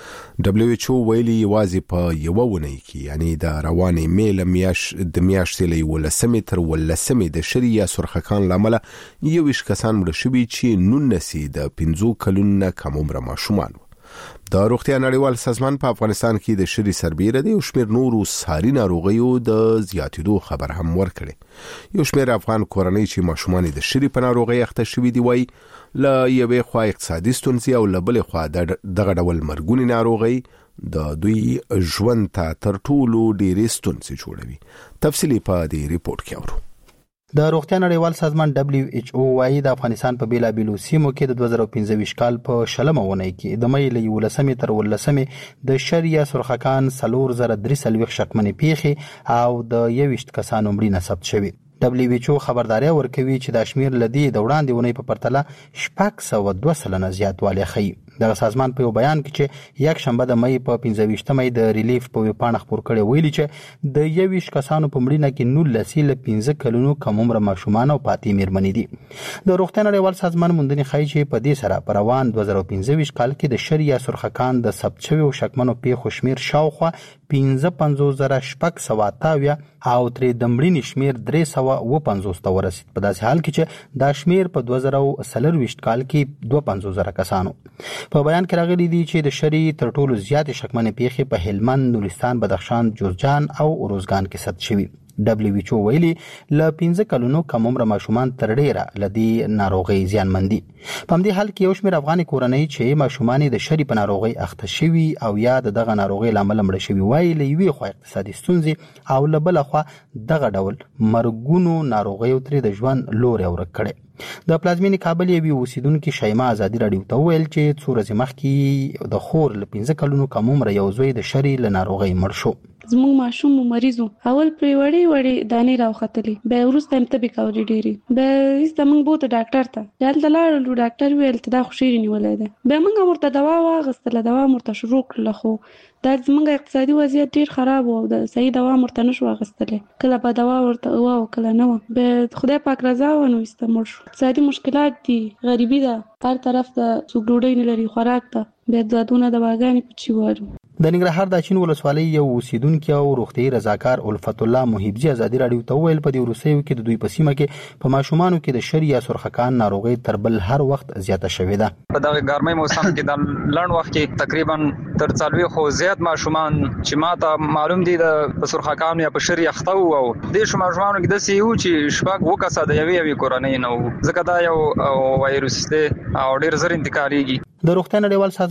دبليو ایچ او ویلي یوازې په یو ونې کې یعنی د روانې میل میاش د میاشتې له ولسمې تر ولسمې د شری یا سرخکان لامل یو ویش کسان مړ شوي چې نونسي د پنځو کلونو کم عمر ماشومان. د روغتیا نړیوال سازمان په افغانستان کې د شری سربېره دی او شمیر نورو ساري ناروغیو د زیاتېدو خبر هم ورکړي. یو شمیر افغان کورنۍ چې ماشومان د شری په ناروغي اخته شوي دي وایي له یوې خوا اقتصادي ستونزې او له بلې خوا دغه ډول مرګونې ناروغي د دوی ژوند ته تر ټولو ډېرې ستونزې جوړوي. تفصیلي په دې ریپورت کې اورو. د روغتیا نړیوال سازمان دبليو ایچ او وايي د افغانستان په بیلابیلو سیمو کې د دوه زره پنځه کال په شلمه ونې کې د مې له ولسمې تر ولسمې د شریعه سرخکان سلور زره درې سلويخ شکمنې پیخي او د یوشت کسانو مړینه ثبت شوې. دبليو ایچ او خبرداري ورکوي چې د شمیر لدی د وړاندې ونې په پرتله شپږ سوه دوه سلنه زیاتوالی ښیي. د سازمان په بیان کې چې یک شنبه د مې په پنځه ویشتمه د ریلیف په ویبپاڼه خبر کړي ویلي چې د یویش کسانو په مړینه کې نولس له پنځه کلونو کم عمر ماشومان او پاتې میرمنې دي. د روغتیا نړیوال سازمان موندنې ښیي چې په دې سره پر روان دوه زره پنځه کال کې د شریعه سرخکان د ثبت شویو شکمنو پیښو شمیر شاوخوا پنځه پنځوس زره شپږ سوه اتاویا او ترې د مړینې شمیر درې سوه اوه پنځوس ته ورسید. په داسې حال کې چې دا شمیر په دوه زره څلرویشت کال کې دوه پنځوس زره کسانو. په بیان کې راغلي دي چې د شری تر ټولو زیاتې شکمنې پیښې په هلمند، نورستان، بدخشان، جوزجان او اروزګان کې ثبت شوي. دبليو ایچ او ویلي له پنځه کلونو کم عمر ماشومان تر ډیره لدی ناروغي زیانمندي. په همدې حال کې یو شمېر افغاني کورنۍ چې ماشومان د شری په ناروغي اخته شوي او یا دغه ناروغي لامل مړ شوي وایي له یوې خوا اقتصادي ستونزې او له بل خوا دغه ډول مرګونو ناروغي تر د ژوند لوري ورک کړي. د پلازمینې کابل یوې اوسیدونکو شیما ازادي راډیو ته ویل چې څو ورځې مخکې د خور له پنځه کلونو کم عمر یو زوی د شری له ناروغي مړ شو. زموږ ماشوم مریضو اول پرې وړې وړې دانې راوختلې، بیا وروسته هم تبې کولې ډېرې، بیا ایسته موږ بوته ډاکټر ته هلته لاړلو. ډاکټر ویل ته دا خو شېرې نیولی ده. بیا موږ ورته دوا واخیستله، دوا مو ورته شروع کړله، خو دا زموږ اقتصادي وضعیت ډېر خراب و او د صحیح دوا مو ورته نه شو اخیستلی. کله به دوا ورته وه او کله نه وه. بیا خدای پاک رضا وه نو ایسته مړ شو. اقتصادي مشکلات دي، غریبي ده، هر طرف ته څوک ډوډۍ نه لري، خوراک ته، بیا دادونه دواګانې په چی وارو. د ننګرهار د اچین ولسوالۍ یو اوسیدونکي او روغتیايي رضاکار الفت الله محبجي ازادي راډیو ته ویل په دې وروستیو کې د دوی په سیمه کې په ماشومانو کې د شری یا سرخکان ناروغي تر بل هر وخت زیاته شوې ده. په دغه ګرمۍ موسم کې د لړن وخت کې تقریبا تر څلوي خو زیات ماشومان چې ماته معلوم دي د سرخکان یا په شری اخته وو او د ماشومانو کې د سیو چې شپږ وکاسه د یوې یوې کورنۍ نه ځکه دا یو وایروس دی او ډیر زر انتقالیږي. د روغتیا نړیوال سازمان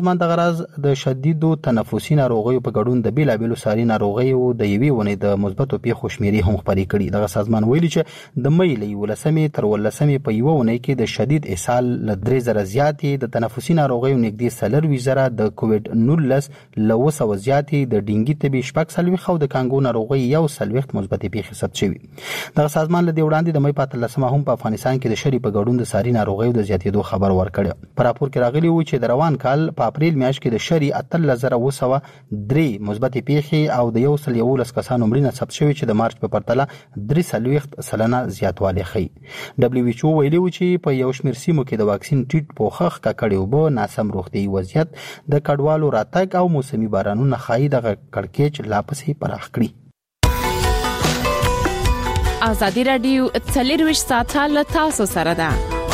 سازمان د غرض د شدیدو تنفسي ناروغیو په ګډون د بیلابیلو ساري ناروغیو د یوې ونې د مثبتو پیښو شمیرې هم خپرې کړي. دغه سازمان ویلي چې د مې له یولسمې تر ولسمې په یوه ونې کې د شدید اسهال له درې زره زیاتې، د تنفسي ناروغیو نږدې څلرویشت زره، د کووډ نولس له اوه سوه زیاتې، د ډینګي تبې شپږ څلوېښت او د کانګو ناروغۍ یو څلوېښت مثبتې پیښې ثبت شوي. دغه سازمان له دې وړاندې د مې په اتلسمه هم په افغانستان کې د شري په ګډون د ساري ناروغیو د زیاتېدو خبر ورکړی. په راپور کې راغلي و چې د روان کال په اپریل میاشت کې د شري اتلس زره اوه سوه درې مثبتې پیښې او د یو سل یولس کسانو مړینه ثبت شوې چې د مارچ په پرتله درې څلوېښت سلنه زیاتوالی ښیي. ډبلیو ایچ او ویلي و چې په یو شمېر سیمو کې د واکسین ټیټ پوښښ، ککړې اوبه، ناسم روغتیایي وضعیت، د کډوالو راتګ او موسمي بارانونه ښایي دغه کړکېچ لا پسې پراخ کړي. ازادي راډیو څلرویشت ساعته له تاسو سره ده.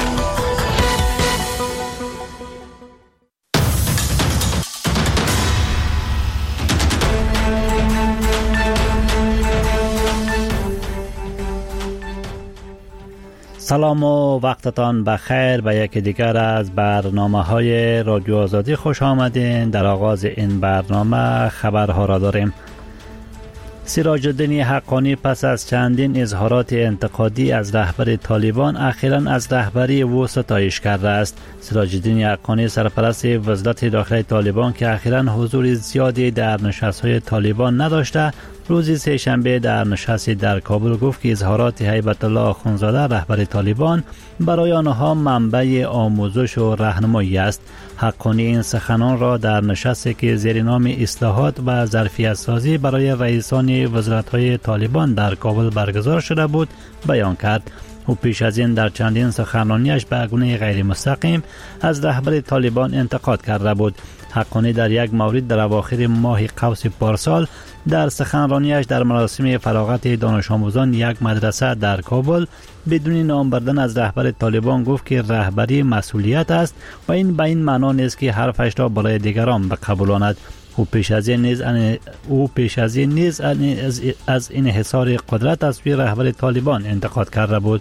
سلام و وقتتان بخیر. به یکی دیگر از برنامه‌های رادیو آزادی خوش آمدین. در آغاز این برنامه خبرها را داریم. سراج الدین حقانی پس از چندین اظهارات انتقادی از رهبر طالبان اخیراً از رهبری او ستایش کرده است. سراج الدین حقانی سرپرست وزارت داخلی طالبان که اخیراً حضور زیادی در نشست‌های طالبان نداشته، روز سه شنبه در نشستی در کابل گفت که اظهارات هیبت الله آخوندزاده رهبر طالبان برای آنها منبع آموزش و راهنمایی است. حقانی این سخنان را در نشستی که زیر نام اصلاحات و ظرفیت سازی برای رئیسان وزارت‌های طالبان در کابل برگزار شده بود بیان کرد. او پیش از این در چندین سخنرانیش به گونه غیر مستقیم از رهبر طالبان انتقاد کرده بود. حقانی در یک مورد در اواخر ماه قوس پارسال در سخنرانیش در مراسم فراغت دانش آموزان یک مدرسه در کابل بدون نام بردن از رهبر طالبان گفت که رهبری مسئولیت است و این به این معنا نیست که حرفش را برای دیگران بقبولاند. او پیش از این نیز او پیش از این نیز از انحصار قدرت از سوی رهبر طالبان انتقاد کرده بود.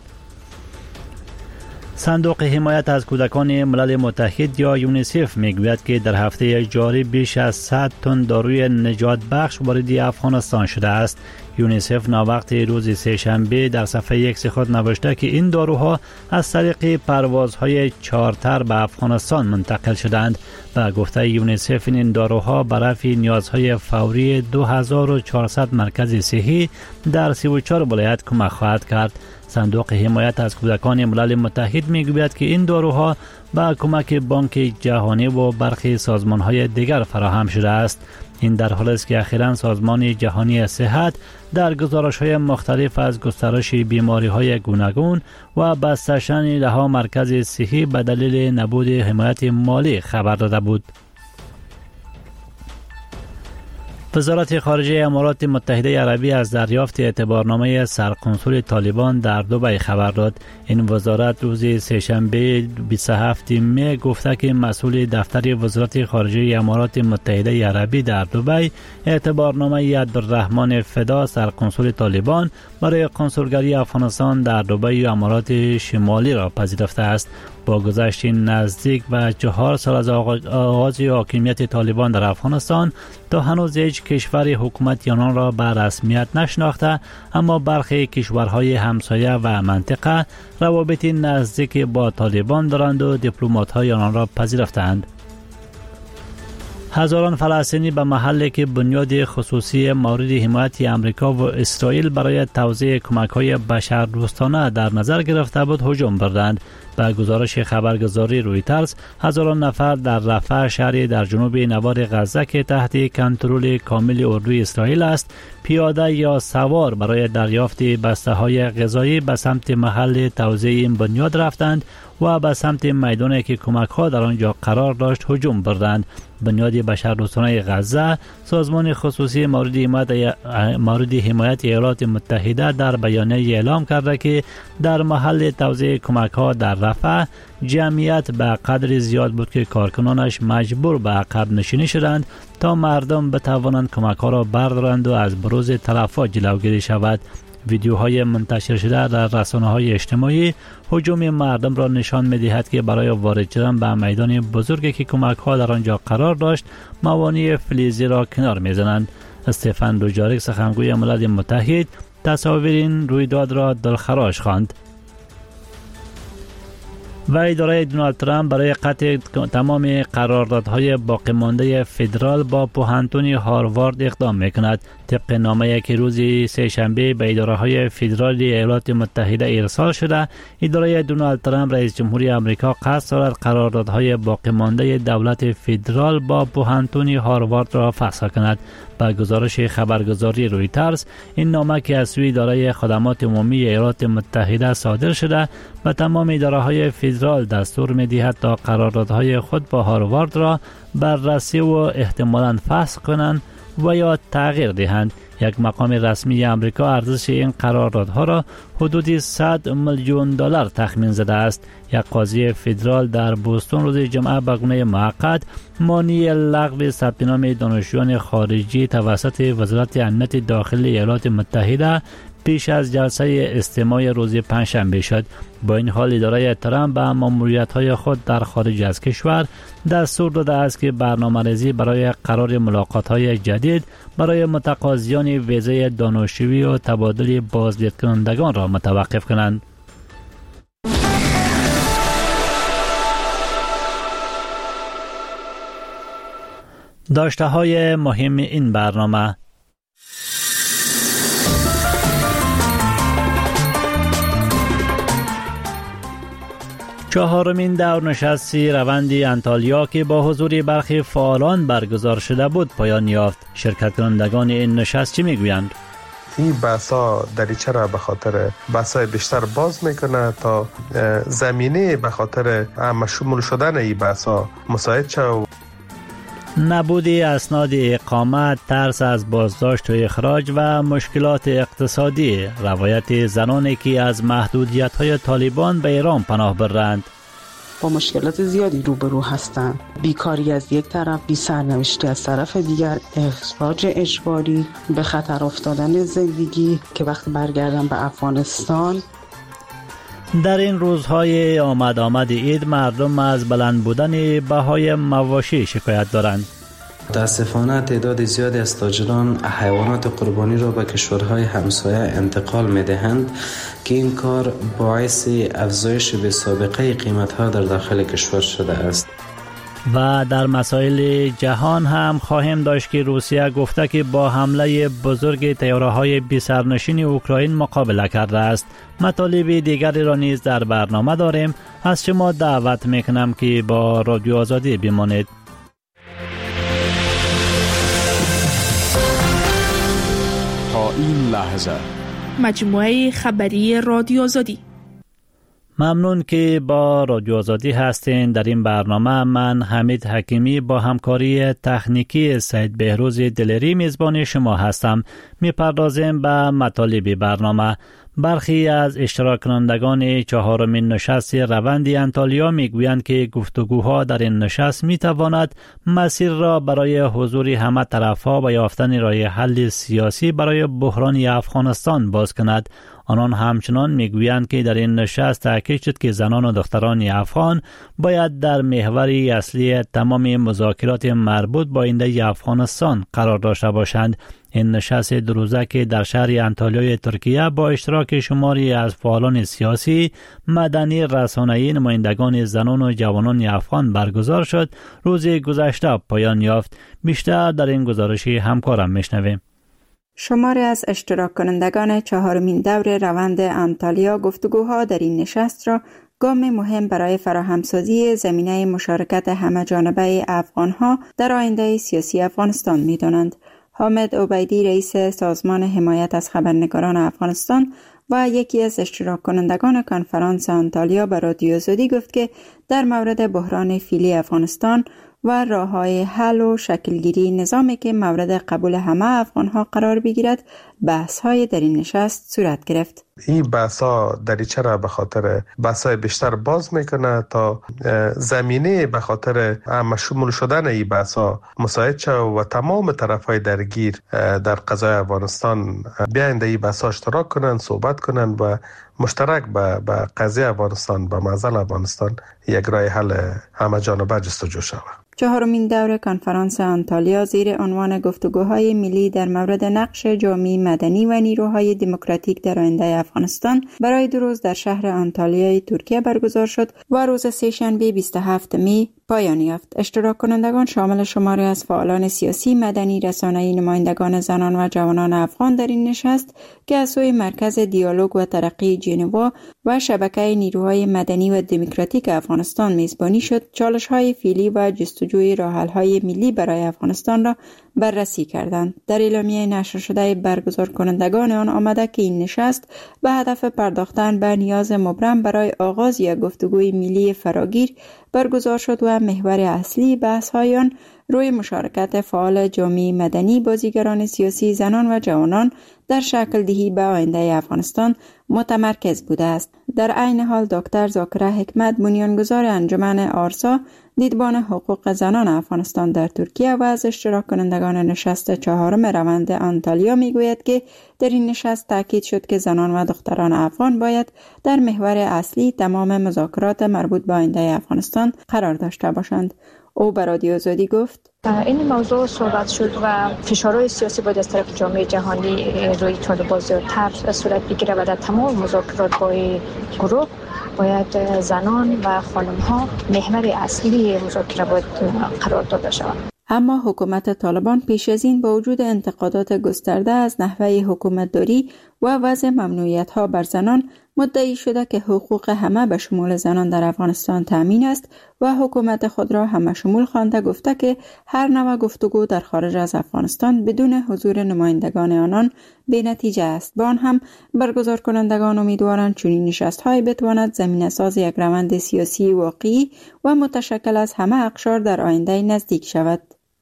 صندوق حمایت از کودکان ملل متحد یا یونیسف میگوید که در هفته جاری بیش از صد تن داروی نجات بخش وارد افغانستان شده است. یونیسف ناوقت روز سه شنبه در صفحه ایکس خود نوشته که این داروها از طریق پروازهای چارتر به افغانستان منتقل شدند. به گفته یونیسف این داروها به رفع نیازهای فوری دو هزار و چهارصد مرکز صحی در سی و چهار ولایت کمک خواهد کرد. صندوق حمایت از کودکان ملل متحد میگوید که این داروها با کمک بانک جهانی و برخی سازمان‌های دیگر فراهم شده است. این در حالی است که اخیراً سازمان جهانی صحت در گزارش‌های مختلف از گسترش بیماری‌های گوناگون و بسته شدن ده مرکز صحی به دلیل نبود حمایت مالی خبر داده بود. وزارت خارجه امارات متحده عربی از دریافت اعتبارنامه سرقنصل طالبان در دبی خبر داد. این وزارت روز سه‌شنبه بیست و هفتم می گفته که مسئول دفتر وزارت خارجه امارات متحده عربی در دبی اعتبارنامه عبدالرحمن فدا سرقنصل طالبان برای قنصلگری افغانستان در دبی و امارات شمالی را پذیرفته است. با گذشت نزدیک به چهار سال از آغاز حاکمیت طالبان در افغانستان تا هنوز هیچ کشور حکومت آنان را به رسمیت نشناخته، اما برخی کشورهای همسایه و منطقه روابط نزدیک با طالبان دارند و دیپلمات‌های آنان را پذیرفتند. هزاران فلسطینی به محلی که بنیاد خصوصی مورد حمایت امریکا و اسرائیل برای توزیع کمک‌های بشردوستانه در نظر گرفته بود هجوم بردند. به گزارش خبرگزاری رویترز، هزاران نفر در رفح شهری در جنوب نوار غزه که تحت کنترل کامل اردوی اسرائیل است، پیاده یا سوار برای دریافت بسته‌های غذایی به سمت محل توزیع این بنیاد رفتند و به سمت میدانی که کمک‌ها در آنجا قرار داشت هجوم بردند. بنیاد بشردوستانه غزه، سازمان خصوصی مورد حمایت مورد حمایت ایالات متحده در بیانیه اعلام کرده که در محل توزیع کمک‌ها در رفح جمعیت به قدر زیاد بود که کارکنانش مجبور به عقب نشینی شدند تا مردم بتوانند کمک‌ها را بردارند و از بروز تلفات جلوگیری شود. ویدیوهای منتشر شده در رسانه‌های اجتماعی هجوم مردم را نشان می‌دهد که برای وارد شدن به میدان بزرگی که کمک‌ها در آنجا قرار داشت موانع فلزی را کنار می‌زنند. استفان دوجاریک سخنگوی ملل متحد تصاویر این رویداد را دلخراش خواند. و اداره دونالد ترامپ برای قطع تمام قراردادهای باقی مانده فدرال با پوهنتون هاروارد اقدام میکند. طبق نامه‌ای که روز سه شنبه به اداره‌های فدرالی ایالات متحده ارسال شده، اداره دونالد ترامپ رئیس جمهوری آمریکا قصد دارد قراردادهای باقی مانده دولت فدرال با پوهنتون هاروارد را فسخ کند. با گزارش خبرگزاری رویترز، این نامه که از سوی اداره خدمات عمومی ایالات متحده صادر شده به تمام اداره‌های فدرال دستور می‌دهد تا قراردادهای خود با هاروارد را بررسی و احتمالاً فسخ کنند و یا تغییر دهند. یک مقام رسمی آمریکا ارزش این قراردادها را حدود صد میلیون دلار تخمین زده است. یک قاضی فدرال در بوستون روز جمعه به گونه موقت مانع لغو ثبت نام دانشجویان خارجی توسط وزارت امنیت داخلی ایالات متحده پیش از جلسه استماع روز پنجشنبه شد. با این حال اداره ترامپ به ماموریت‌های خود در خارج از کشور دستور داده است که برنامه‌ریزی برای قرار ملاقات‌های جدید برای متقاضیان ویزای دانشجویی و تبادل بازدید کنندگان را متوقف کنند. داشته‌های مهم این برنامه: چهارمین دور نشست روند انطالیا که با حضور برخی فعالان برگزار شده بود پایان یافت. شرکت کنندگان این نشست چی میگویند؟ این بحثا دریچه را به خاطر بحثای بیشتر باز میکنه تا زمینه به خاطر شمول شدن این بحثا مساعد شد. نبود اسناد اقامت، ترس از بازداشت و اخراج و مشکلات اقتصادی، روایت زنانی که از محدودیت‌های طالبان به ایران پناه برند. با مشکلات زیادی روبرو هستند. بیکاری از یک طرف، بی سرنوشتی از طرف دیگر، اخراج اجباری، به خطر افتادن زندگی که وقتی برگردن به افغانستان. در این روزهای آمد آمد عید مردم از بلند بودن بهای مواشی شکایت دارند. متاسفانه تعداد زیادی از تاجران حیوانات قربانی را به کشورهای همسایه انتقال می‌دهند که این کار باعث افزایش بی سابقه قیمت‌ها در داخل کشور شده است. و در مسائل جهان هم خواهیم داشت که روسیه گفته که با حمله بزرگ طیاره‌های بی سرنشین اوکراین مقابله کرده است. مطالب دیگری را نیز در برنامه داریم. از شما دعوت میکنم که با رادیو آزادی بمانید. تا این لحظه مجموعه خبری رادیو آزادی. ممنون که با رادیو آزادی هستین. در این برنامه من حمید حکیمی با همکاری تکنیکی سید بهروز دلری میزبان شما هستم. میپردازیم به مطالب برنامه. برخی از اشتراک کنندگان چهارمین نشست روند انطالیا میگویند که گفتگوها در این نشست میتواند مسیر را برای حضور همه طرفها و یافتن راه حل سیاسی برای بحران افغانستان باز کند. آنان همچنان میگویند که در این نشست تاکید شد که زنان و دختران افغان باید در محور اصلی تمام مذاکرات مربوط با آینده افغانستان قرار داشته باشند. این نشست دو روزه که در شهر انطالیای ترکیه با اشتراک شماری از فعالان سیاسی، مدنی، رسانه‌ای، نمایندگان زنان و جوانان افغان برگزار شد، روز گذشته پایان یافت. بیشتر در این گزارش همکارم میشنویم. شماری از اشتراک کنندگان چهارمین دور روند انطالیا گفتگوها در این نشست را گام مهم برای فراهمسازی زمینه مشارکت همه جانبه افغانها در آینده سیاسی افغانستان می‌دانند. حامد عبیدی رئیس سازمان حمایت از خبرنگاران افغانستان و یکی از اشتراک کنندگان کنفرانس انطالیا به رادیو آزادی گفت که در مورد بحران فعلی افغانستان و راه‌های حل و شکلگیری نظامی که مورد قبول همه افغان‌ها قرار بگیرد بحث‌های در این نشست صورت گرفت. این بحث‌ها دریچه را به خاطر بحث‌های بیشتر باز میکنه تا زمینه به خاطر مشمول شدن این بحث‌ها مساعد شود و تمام طرف‌های درگیر در قضای افغانستان بیاین در این بحث‌ها اشتراک کنند، صحبت کنند و مشترک به به قضیه افغانستان، به معضل افغانستان یک راه حل همه جانبه جستجو شود. چهارمین دور کنفرانس آنتالیا زیر عنوان گفتگوهای ملی در مورد نقش جامعه مدنی و نیروهای دموکراتیک در آینده افغانستان برای دو روز در شهر آنتالیای ترکیه برگزار شد و روز سه‌شنبه بیست و هفتم می پایان یافت. اشتراک کنندگان شامل شماری از فعالان سیاسی، مدنی، رسانه‌ای، نمایندگان زنان و جوانان افغان در این نشست که از سوی مرکز دیالوگ و ترقی ژنوا و شبکه نیروهای مدنی و دموکراتیک افغانستان میزبانی شد، چالش‌های فعلی و جستجوی راه‌حل‌های ملی برای افغانستان را بررسی کردند. در اعلامیه نشر شده برگزار کنندگان آن آمده که این نشست به هدف پرداختن به نیاز مبرم برای آغاز یک گفتگوی ملی فراگیر برگزار شد و محور اصلی بحث‌های آن روی مشارکت فعال جامعه مدنی، بازیگران سیاسی، زنان و جوانان در شکل دهی به آینده افغانستان متمرکز بوده است. در عین حال دکتر ذاکره حکمت، بنیانگذار انجمن آرسا، دیدبان حقوق زنان افغانستان در ترکیه و از اشتراک کنندگان نشست چهارم روند آنتالیا میگوید که در این نشست تاکید شد که زنان و دختران افغان باید در محور اصلی تمام مذاکرات مربوط به آینده افغانستان قرار داشته باشند. او به رادیو آزادی گفت: این موضوع صحبت شد و فشارهای سیاسی باید از طرف جامعه جهانی روی طالبان زیادتر صورت بگیره و در تمام مذاکرات با گروه باید زنان و خانم ها محور اصلی مذاکره باید قرار داده شود. اما حکومت طالبان پیش از این با وجود انتقادات گسترده از نحوه حکومتداری و وضع ممنوعیت‌ها بر زنان مدعی شده که حقوق همه به شمول زنان در افغانستان تامین است و حکومت خود را همه شمول خوانده گفته که هر نوع گفتگو در خارج از افغانستان بدون حضور نمایندگان آنان بی‌نتیجه است. با آن هم برگزار کنندگان امیدوارند چنین نشست‌هایی بتواند زمینه‌ساز یک روند سیاسی واقعی و متشکل از همه اقشار در آینده نزدیک شود.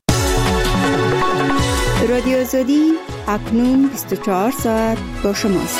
رادیو آزادی اکنون بیست و چهار ساعت با شماست.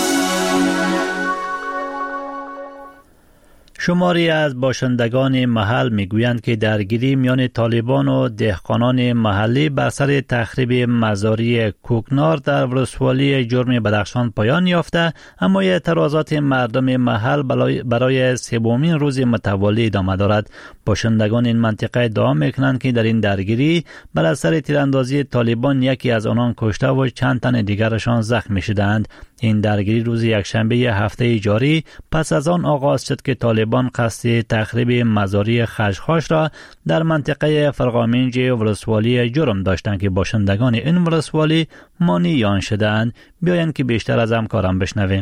شماری از باشندگان محل میگویند که درگیری میان طالبان و دهقانان محلی بر سر تخریب مزاری کوکنار در ولسوالی جرم بدخشان پایان یافته، اما اعتراضات مردم محل برای سومین روز متوالی ادامه دارد. باشندگان این منطقه ادعا میکنند که در این درگیری بر اثر تیراندازی طالبان یکی از آنان کشته و چند تن دیگرشان زخمی شدند. این درگیری روز یکشنبه هفته جاری پس از آن آغاز شد که طالبان قصد تخریب مزاری خشخاش را در منطقه فرقامنج ولسوالی جرم داشتند که باشندگان این ولسوالی مانع آن شدند. بیایند که بیشتر از همکارم بشنویم.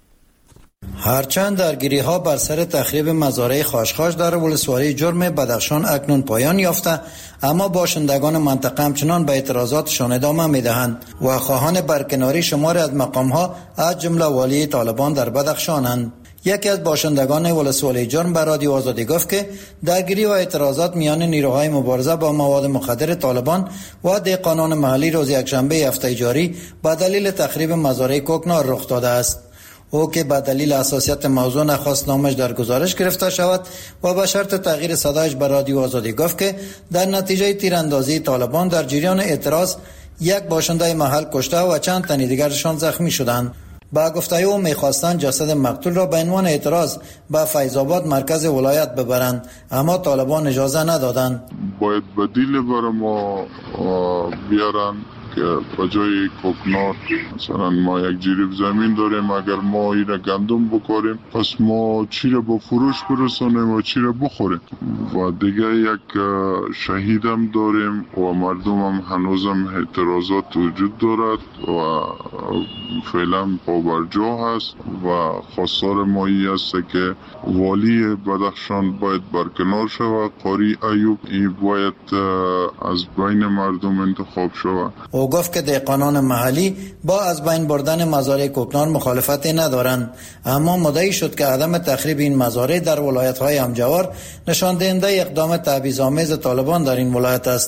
هرچند درگیری ها بر سر تخریب مزارع خاشخاش در ولسوالی جرم بدخشان اکنون پایان یافته، اما باشندگان منطقه همچنان به اعتراضاتشان ادامه میدهند و خواهان برکناری شماری از مقام ها از جمله والی طالبان در بدخشانند. یکی از باشندگان ولسوالی جرم به رادیو آزادی گفت که درگیری و اعتراضات میان نیروهای مبارزه با مواد مخدر طالبان و دهقانان محلی روز یکشنبه هفته جاری به دلیل تخریب مزارع کوکنار رخ داده است. او که به دلیل حساسیت موضوع نخواست نامش در گزارش گرفته شود و به شرط تغییر صدایش به رادیو آزادی گفت که در نتیجه تیراندازی طالبان در جریان اعتراض یک باشنده محل کشته و چند تن دیگرشان زخمی شدند. با گفته او می‌خواستند جسد مقتول را به عنوان اعتراض به فیض آباد مرکز ولایت ببرند، اما طالبان اجازه ندادند. باید بدیل برای ما بیارن که بجای کوکنار مثلا ما یک جریب زمین داریم، اگر ما ایره گندم بکاریم پس ما چی را با فروش برسانیم و چی را بخوریم. و دیگه یک شهیدم داریم و مردم هم هنوزم اعتراضات وجود دارد و فعلا پابرجا هست و خواستار ما ای است که والی بدخشان باید برکنار شود. قاری ایوب ای باید از بین مردم انتخاب شود. او گفت که دهقانان محلی با از بین بردن مزارع کوکنار مخالفتی ندارند، اما مدعی شد که عدم تخریب این مزارع در ولایت‌های همجوار نشان دهنده اقدام تبعیض‌آمیز طالبان در این ولایت است.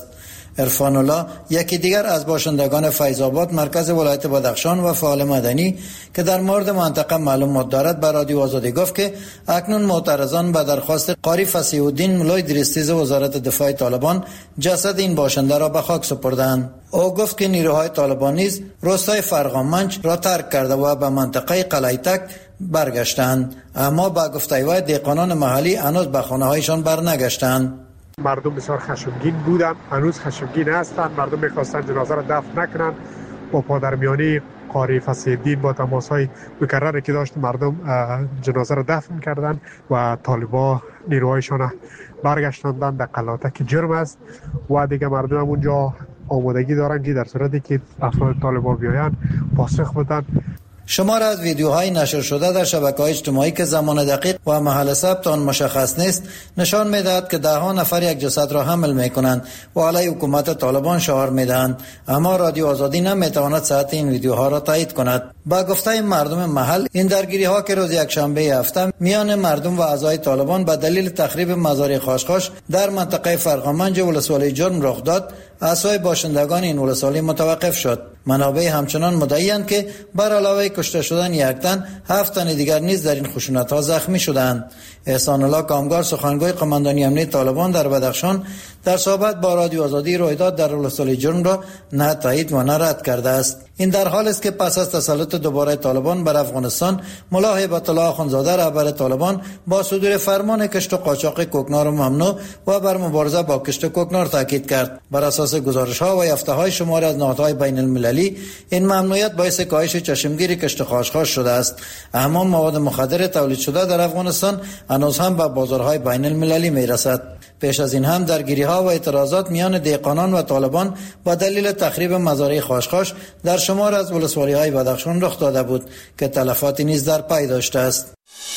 عرفان الله یکی دیگر از باشندگان فیض آباد مرکز ولایت بدخشان و فعال مدنی که در مورد منطقه معلومات دارد به رادیو آزادی گفت که اکنون معترضان به درخواست قاری فصیح الدین مولای درستیز وزارت دفاع طالبان جسد این باشنده را به خاک سپردند. او گفت که نیروهای طالبان نیز روستای فرغامنج را ترک کرده و به منطقه قلعیتک برگشتند، اما با گفته وی دهقانان محلی هنوز به خانه‌هایشان برنگشتند. مردم بسیار خشمگین بودند، هنوز خشمگین هستند. مردم می‌خواستند جنازه را دفن نکنند. با پادرمیانی قاری فصیح الدین با تماس‌های مکرری که داشت مردم جنازه را دفن کردند و طالبان نیروهایشان برگشتاندند. در قلعه‌تک جرم است و دیگه مردم اونجا آمادگی دارند که در صورتی که افراد طالبان بیایند پاسخ بدن. شمار از ویدیوهای نشر شده در شبکه‌های اجتماعی که زمان دقیق و محل ثبت آن مشخص نیست نشان می‌دهد که ده ها نفر یک جسد را حمل می‌کنند و علیه حکومت طالبان شعار می‌دهند، اما رادیو آزادی نمی‌تواند صحت این ویدیوها را تایید کند. با گفته مردم محل این درگیری‌ها که روز یکشنبه هفته میان مردم و اعضای طالبان به دلیل تخریب مزار خاشخاش در منطقه فرغامنج ولسوالی جرم رخ داد، اعضای باشندگان این ولسوالی متوقف شد. منابع همچنان مدعی‌اند که بر علاوه کشته شدن یک تن، هفت تن دیگر نیز در این خشونت‌ها زخمی شدند. احسان الله کامگار سخنگوی قماندانی امنیت طالبان در بدخشان در صحبت با رادیو آزادی رویداد در ولسوالی جرم را نه تایید و نه رد کرده است. این در حالی است که پس از تسلط دوباره طالبان بر افغانستان، ملا هیبت الله اخندزاده رهبر طالبان با صدور فرمان کشت و قاچاق کوکنار ممنوع و بر مبارزه با کشت کوکنار تاکید کرد. بر اساس گزارش‌ها و یافته‌های شماری از نهادهای بین المللی، این ممنوعیت باعث کاهش چشمگیری کشت خاشخاش شده است، اما مواد مخدر تولید شده در افغانستان هنوز هم به بازارهای بین المللی میرسد. پیش از این هم درگیری‌ها و اعتراضات میان دهقانان و طالبان با دلیل تخریب مزارع خاشخاش در شمار از ولسوالی‌های بدخشان رخ داده بود که تلفاتی نیز در پی داشته است.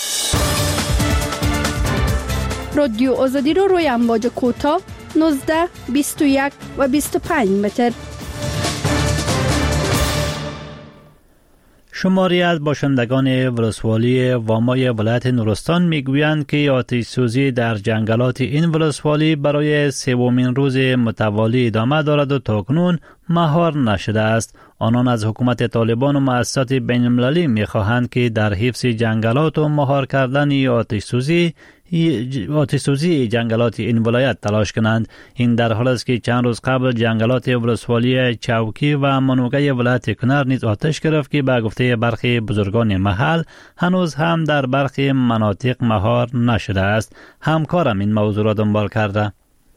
رادیو آزادی رو روی امواج کوتاه نوزده، بیست و یک و بیست و پنج متر. شماری از باشندگان ولسوالی وامای ولایت نورستان میگویند که آتش سوزی در جنگلات این ولسوالی برای سومین روز متوالی ادامه دارد و تاکنون مهار نشده است. آنان از حکومت طالبان و مؤسسات بین المللی میخواهند که در حفظ جنگلات و مهار کردن آتش سوزی آتش سوزی جنگلات این ولایت تلاش کنند. این در حال است که چند روز قبل جنگلات ولسوالی چوکی و منوگه ولایت کنر نیز آتش گرفت که به گفته برخی بزرگان محل هنوز هم در برخی مناطق مهار نشده است. همکارم این موضوع را دنبال کرده.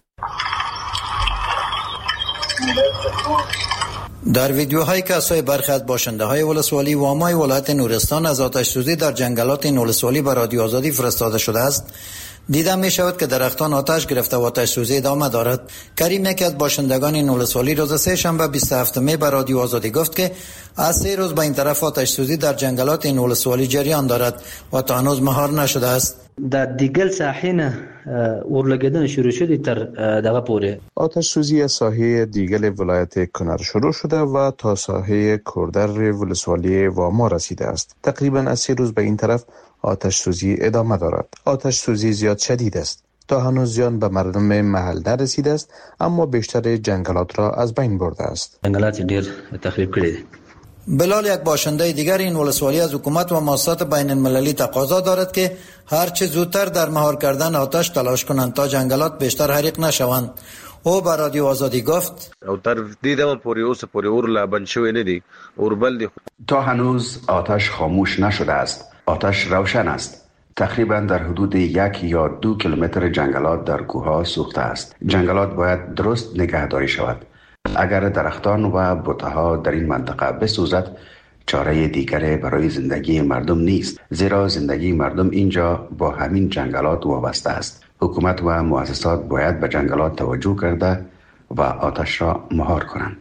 در ویدیوهایی که از برخی از باشنده های ولسوالی وامای ولایت نورستان از آتش سوزی در جنگلات این ولسوالی به رادیو آزادی فرستاده شده است، دیده می شود که درختان آتش گرفته و آتش سوزی ادامه دارد. کریم یکی از باشندگان این ولسوالی روز سه شنبه بیست و هفتم می به رادیو آزادی گفت که از سه روز به این طرف آتش سوزی در جنگلات این ولسوالی جریان دارد و تا هنوز مهار نشده است. در دیگل ساحه اورلگدن شروع شده تر دغه پوره. آتش سوزی ساحه دیگل ولایت کنر شروع شده و تا ساحه کوردر ولسوالی واما رسیده است. تقریبا از سه روز به این طرف آتش سوزی ادامه دارد. آتش سوزی زیاد شدید است. تا هنوز زیان به مردم محل نرسیده است، اما بیشتر جنگلات را از بین برده است. جنگلات ډیر تخریب کړي. بلال یک باشنده دیگر این ولسوالی از حکومت و مؤسسات بین المللی تقاضا دارد که هر چه زودتر در مهار کردن آتش تلاش کنند تا جنگلات بیشتر حریق نشوند. او به رادیو آزادی گفت او تر دې دمه پورې اوس پورې اور لا بند شوی نه دی، اور بل دی. تا هنوز آتش خاموش نشده است. آتش روشن است. تقریبا در حدود یک یا دو کیلومتر جنگلات در کوه‌ها سوخته است. جنگلات باید درست نگهداری شود. اگر درختان و بوته‌ها در این منطقه بسوزد، چاره دیگری برای زندگی مردم نیست، زیرا زندگی مردم اینجا با همین جنگلات وابسته است. حکومت و مؤسسات باید به جنگلات توجه کرده و آتش را مهار کنند.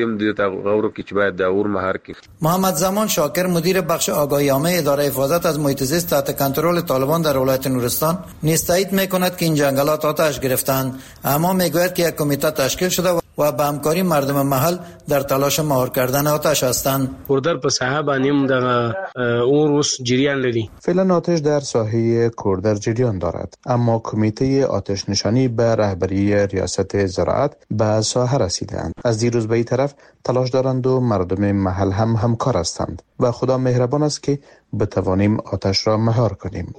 محمد زمان شاکر مدیر بخش آگاهی عامه اداره حفاظت از محیط زیست تحت کنترل طالبان در ولایت نورستان نیز تایید میکند که این جنگلات آتش گرفتند، اما میگوید که یک کمیته تشکیل شده و به همکاری مردم محل در تلاش مهار کردن آتش هستند. کوردر په ساحه باندې هم د اور اوس جریان لري. فعلا آتش در ساحه کوردر جریان دارد، اما کمیته آتش نشانی به رهبری ریاست زراعت به ساحه رسیدند. از دیروز به این طرف تلاش دارند و مردم محل هم همکار هستند و خدا مهربان است که بتوانیم آتش را مهار کنیم.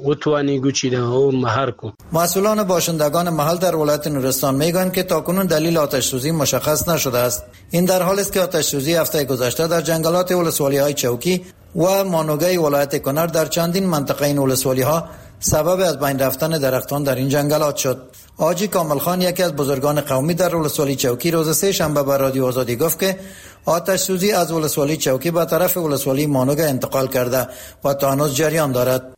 مسئولان باشندگان محل در ولایت نورستان میگویند که تاکنون دلیل آتش سوزی مشخص نشده است. این در حالی است که آتش سوزی هفته گذشته در جنگلات ولسوالی‌های چوکی و مانوگای ولایت کنر در چندین منطقه این ولسوالی‌ها سبب از بین رفتن درختان در این جنگلات شد. آجی کامل خان، یکی از بزرگان قومی در ولسوالی چوکی، روز سه شنبه به رادیو آزادی گفت که آتش سوزی از ولسوالی چوکی به طرف ولسوالی مانوگا انتقال کرده و تا هنوز جریان دارد.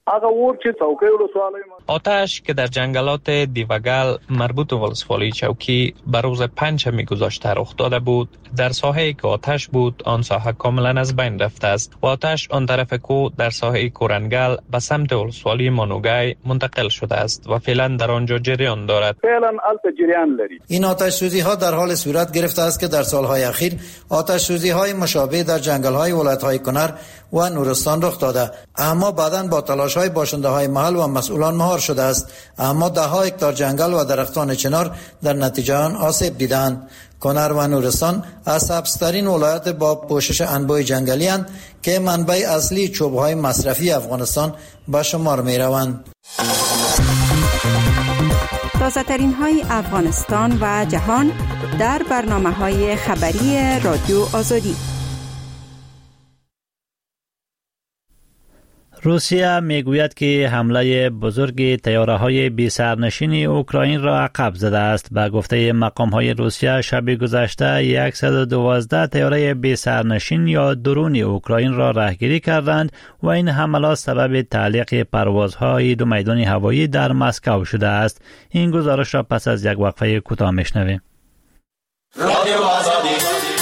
آتش که در جنگلات دیوگل مربوط به ولسوالی چوکی بر روز پنجشنبه گذشته رخ داده بود، در ساحه‌ای که آتش بود آن ساحه کاملا از بین رفته است و آتش آن طرف کو در ساحه کورنگل به سمت ولسوالی مانوگای منتقل شده است و فعلا در آنجا جریان دارد. فعلا البته جریان لري. این آتش سوزی ها در حال صورت گرفته است که در سالهای اخیر آتش سوزی های مشابه در جنگل های ولایت های کنر و نورستان رخ داده، اما بعداً با تلاش های باشنده های محل و مسئولان مهار شده است. اما ده ها هکتار جنگل و درختان چنار در نتیجه آن آسیب دیدند. کنر و نورستان از سبزترین ولایت با پوشش انبوه جنگلی اند که منبع اصلی چوبهای مصرفی افغانستان به شمار می روند. تازه ترین های افغانستان و جهان در برنامه های خبری رادیو آزادی. روسیه میگوید که حمله بزرگ طیاره‌های بی سرنشین اوکراین را عقب زده است. به گفته مقام‌های روسیه شب گذشته صد و دوازده طیاره بی سرنشین یا درون اوکراین را رهگیری کردند و این حملات سبب تعلیق پروازهای دو میدان هوایی در مسکو شده است. این گزارش را پس از یک وقفه کوتاه میشنویم. رادیو آزادی.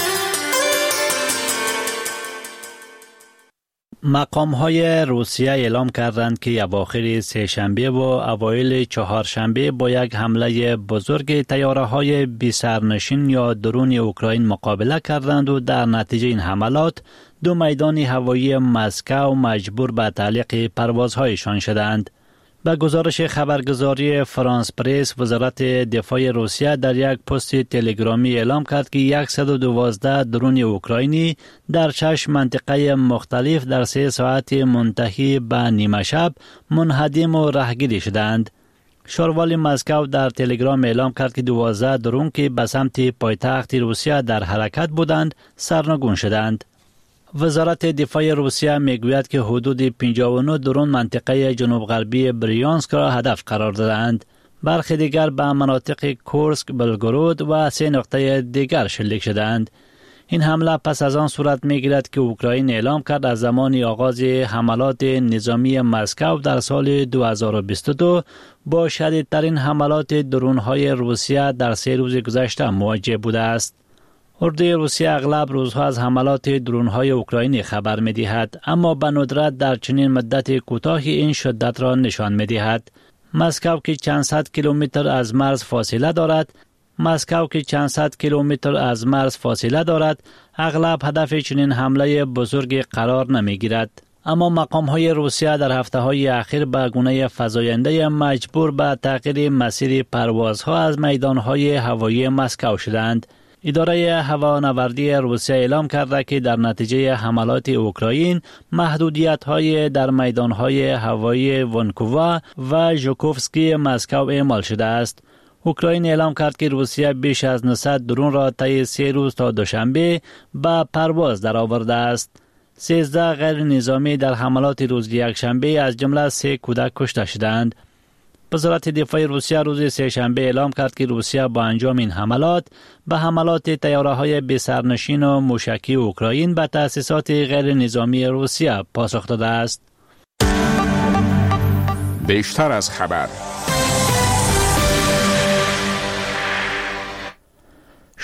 مقام‌های روسیه اعلام کردند که اواخر سه‌شنبه و اوایل چهارشنبه با یک حمله بزرگ طیاره‌های بی سرنشین یا درون اوکراین مقابله کردند و در نتیجه این حملات دو میدان هوایی مسکو مجبور به تعلیق پروازهایشان شدند. به گزارش خبرگزاری فرانس پرس، وزارت دفاع روسیه در یک پست تلگرامی اعلام کرد که صد و دوازده درون اوکراینی در شش منطقه مختلف در سه ساعت منتهی به نیمه شب منهدم و رهگیری شدند. شاروالی مسکو در تلگرام اعلام کرد که دوازده درون که به سمت پایتخت روسیه در حرکت بودند سرنگون شدند. وزارت دفاع روسیه میگوید که حدود پنجاه و نه درون منطقه جنوب غربی بریانسک را هدف قرار دادند. برخی دیگر به مناطق کورسک، بلگورود و سه نقطه دیگر شلیک شدند. این حمله پس از آن صورت میگیرد که اوکراین اعلام کرد از زمان آغاز حملات نظامی مسکو در سال دو هزار و بیست و دو با شدیدترین حملات درون‌های روسیه در سه روز گذشته مواجه بوده است. اردوی روسیه اغلب روزها از حملات درون‌های اوکراینی خبر می‌دهد، اما به ندرت در چنین مدت کوتاهی این شدت را نشان می‌دهد. مسکو که چند صد کیلومتر از مرز فاصله دارد، مسکو که چند صد کیلومتر از مرز فاصله دارد، اغلب هدف چنین حمله بزرگ قرار نمی‌گیرد. اما مقام‌های روسیه در هفته‌های اخیر به گونه فزاینده مجبور به تغییر مسیر پروازها از میدان‌های هوایی مسکو شدند. اداره هوانوردی روسیه اعلام کرده که در نتیجه حملات اوکراین محدودیت‌های در میدان‌های هوایی ونکوور و ژوکوفسکی مسکو اعمال شده است. اوکراین اعلام کرد که روسیه بیش از نهصد درون را طی سه روز تا دوشنبه به پرواز درآورده است. سیزده غیر نظامی در حملات روز یکشنبه از جمله سه کودک کشته شدند. وزارت دفاع روسیه روز سه‌شنبه اعلام کرد که روسیه با انجام این حملات به حملات طیاره‌های بی سرنشین و موشکی اوکراین به تأسیسات غیر نظامی روسیه پاسخ داده است. بیشتر از خبر.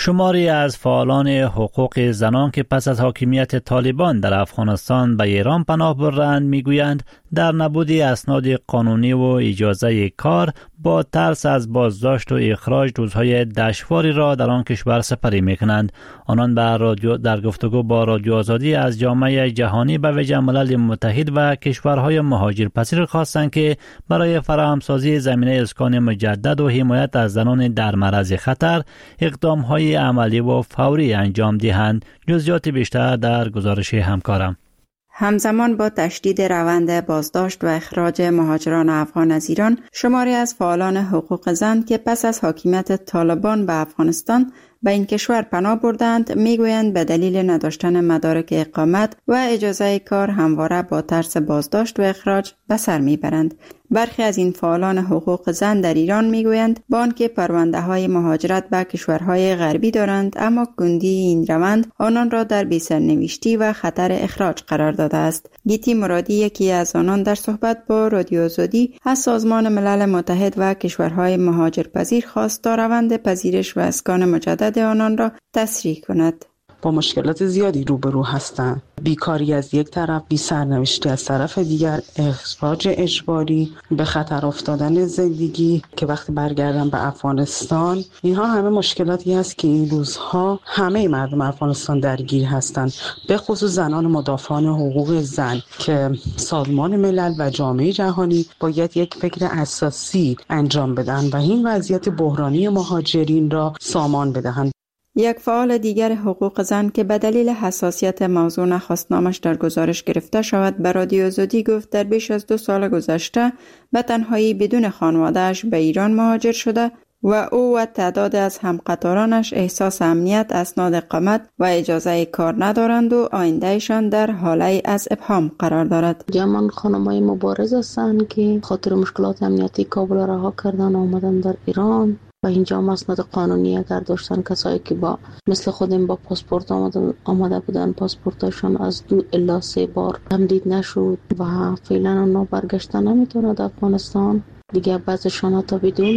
شماری از فعالان حقوق زنان که پس از حاکمیت طالبان در افغانستان به ایران پناه بردند میگویند در نبود اسناد قانونی و اجازه کار با ترس از بازداشت و اخراج روزهای دشواری را در آن کشور سپری میکنند. آنان بر رادیو در گفتگو با رادیو آزادی از جامعه جهانی به ویژه ملل متحد و کشورهای مهاجرپذیر خواستند که برای فراهمسازی زمینه اسکان مجدد و حمایت از زنان در معرض خطر اقدام‌های عملی و فوری انجام دهند. جزئیات بیشتر در گزارش همکارم. همزمان با تشدید روند بازداشت و اخراج مهاجران افغان از ایران، شماری از فعالان حقوق زن که پس از حاکمیت طالبان به افغانستان به این کشور پناه بردند میگویند به دلیل نداشتن مدارک اقامت و اجازه کار همواره با ترس بازداشت و اخراج به سر میبرند. برخی از این فعالان حقوق زن در ایران میگویند با آنکه پرونده های مهاجرت به کشورهای غربی دارند، اما کندی این روند آنان را در بی‌سرنوشتی و خطر اخراج قرار داده است. گیتی مرادی یکی از آنان در صحبت با رادیو آزادی از سازمان ملل متحد و کشورهای مهاجرپذیر خواست تا روند پذیرش و اسکان مجدد آنان را تسریع کند. با مشکلات زیادی روبرو هستند. بیکاری از یک طرف، بی سرنوشتی از طرف دیگر، اخراج اجباری، به خطر افتادن زندگی که وقتی برگردن به افغانستان، اینها همه مشکلاتی است که این روزها همه مردم افغانستان درگیر هستند، به خصوص زنان مدافعان حقوق زن که سازمان ملل و جامعه جهانی باید یک فکر اساسی انجام بدن و این وضعیت بحرانی مهاجرین را سامان بدهند. یک فعال دیگر حقوق زن که به دلیل حساسیت موضوع نخواست نامش در گزارش گرفته شود به رادیو آزادی گفت در بیش از دو سال گذشته به تنهایی بدون خانواده‌اش به ایران مهاجر شده و او و تعداد از همقطارانش احساس امنیت، اسناد اقامت و اجازه کار ندارند و آیندهشان در حاله از ابهام قرار دارد. جمعاً خانم‌های مبارز هستند که خاطر مشکلات امنیتی کابل را رها کردن آمدن در ایران و اینجا مسند قانونی اگر داشتن، کسایی که با مثل خودم با پاسپورت آمده, آمده بودن، پاسپورتشان از دو الا سه بار تمدید نشد و فعلا اونا برگشتن نمیتونند افغانستان. دیگه بعضشان تا بدون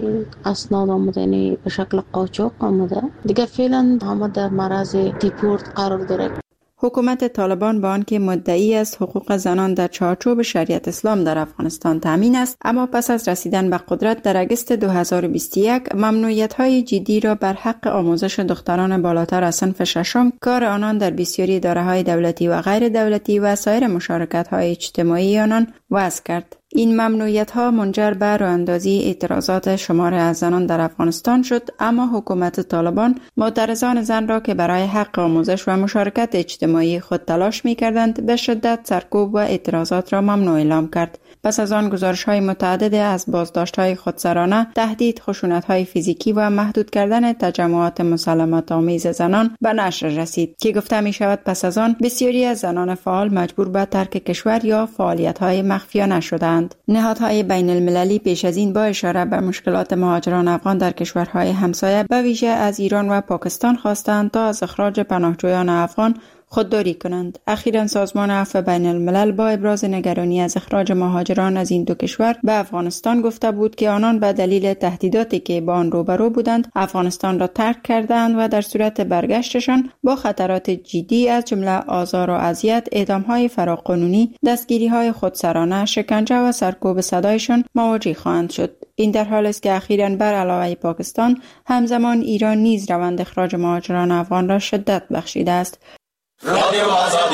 اسناد آمدن به شکل قاچاق آمده، دیگه فعلا همه در معرض دیپورت قرار داره. حکومت طالبان با آنکه مدعی از حقوق زنان در چارچوب شریعت اسلام در افغانستان تامین است، اما پس از رسیدن به قدرت در اگست دو هزار و بیست و یک ممنوعیت‌های جدی را بر حق آموزش دختران بالاتر از صنف ششم، کار آنان در بسیاری اداره‌های دولتی و غیر دولتی و سایر مشارکت‌های اجتماعی آنان وضع کرد. این ممنوعیت‌ها منجر به راه‌اندازی اعتراضات شمار از زنان در افغانستان شد، اما حکومت طالبان معترضان زن را که برای حق آموزش و مشارکت اجتماعی خود تلاش می‌کردند به شدت سرکوب و اعتراضات را ممنوع اعلام کرد. پس از آن گزارش‌های متعدد از بازداشت‌های خودسرانه، تهدید، خشونت‌های فیزیکی و محدود کردن تجمعات مسالمت‌آمیز زنان به نشر رسید که گفته می‌شود پس از آن بسیاری از زنان فعال مجبور به ترک کشور یا فعالیت‌های مخفیانه شدند. نهادهای بین المللی پیش از این با اشاره به مشکلات مهاجران افغان در کشورهای همسایه به ویژه از ایران و پاکستان خواستند تا از اخراج پناهجویان افغان خودداری کنند. اخیراً سازمان عفو بین الملل با ابراز نگرانی از اخراج مهاجران از این دو کشور به افغانستان گفته بود که آنان به دلیل تهدیداتی که با آن روبرو بودند افغانستان را ترک کردند و در صورت برگشتشان با خطرات جدی از جمله آزار و اذیت، اعدام‌های فراقانونی، دستگیری‌های خودسرانه، شکنجه و سرکوب صدایشان مواجه خواهند شد. این در حالی است که اخیراً بر علاوه پاکستان همزمان ایران نیز روند اخراج مهاجران افغان را شدت بخشیده است. رادیو آزادی.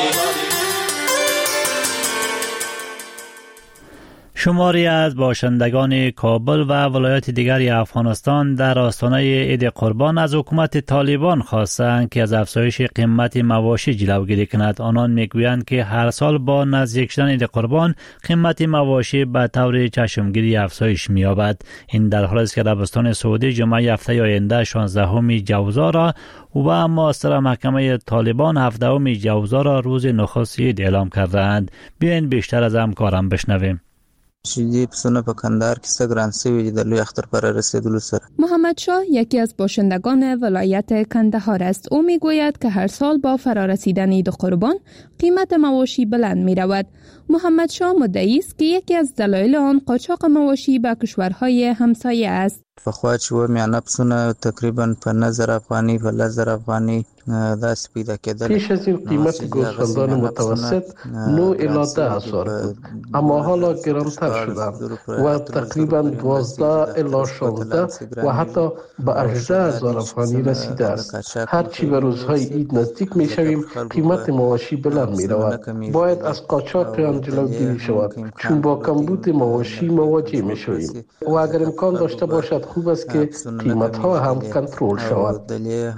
شماری از باشندگان کابل و ولایات دیگری افغانستان در آستانه عید قربان از حکومت طالبان خواستند که از افزایش قیمت مواشی جلوگیری کند. آنان میگویند که هر سال با نزدیک شدن عید قربان قیمت مواشی به طور چشمگیری افزایش می‌یابد. این در حالی است که عربستان سعودی جمعه هفته آینده شانزدهم جوزا را و معاصر محکمه طالبان هفدهم جوزا را روز نخست عید اعلام کردند. بیاین بیشتر از همکارم بشنویم. شیدی پسونه په کندهار کې څه ګران سوي د لوی اختر پر رسیدلو سره. محمد شاه یکی از باشندگان ولایت کندهار است. او میگوید که هر سال با فرارسیدن عید قربان قیمت مواشی بلند می رود. محمد شاه مدعی است که یکی از دلایل آن قاچاق مواشی به کشورهای همسایه است. پخوا چې و میانه پسونه تقریبا په نظر افغاني په لزر افغاني داسې پیدا کېدل. پیش از این قیمت گوسفندان متوسط نه الی ده هزار بود، اما حالا گرانتر شدند و تقریبا دوازده الی شانزده و حتی به هجده هزار افغانی رسیده است. هرچی به روزهای عید نزدیک می شویم قیمت مواشی بلند می رود. باید از قاچاق آن جلوگیری شود، چون با کمبود مواشی مواجه می شویم و اگر امکان داشته باشد خوب است که قیمت ها هم کنترل شود.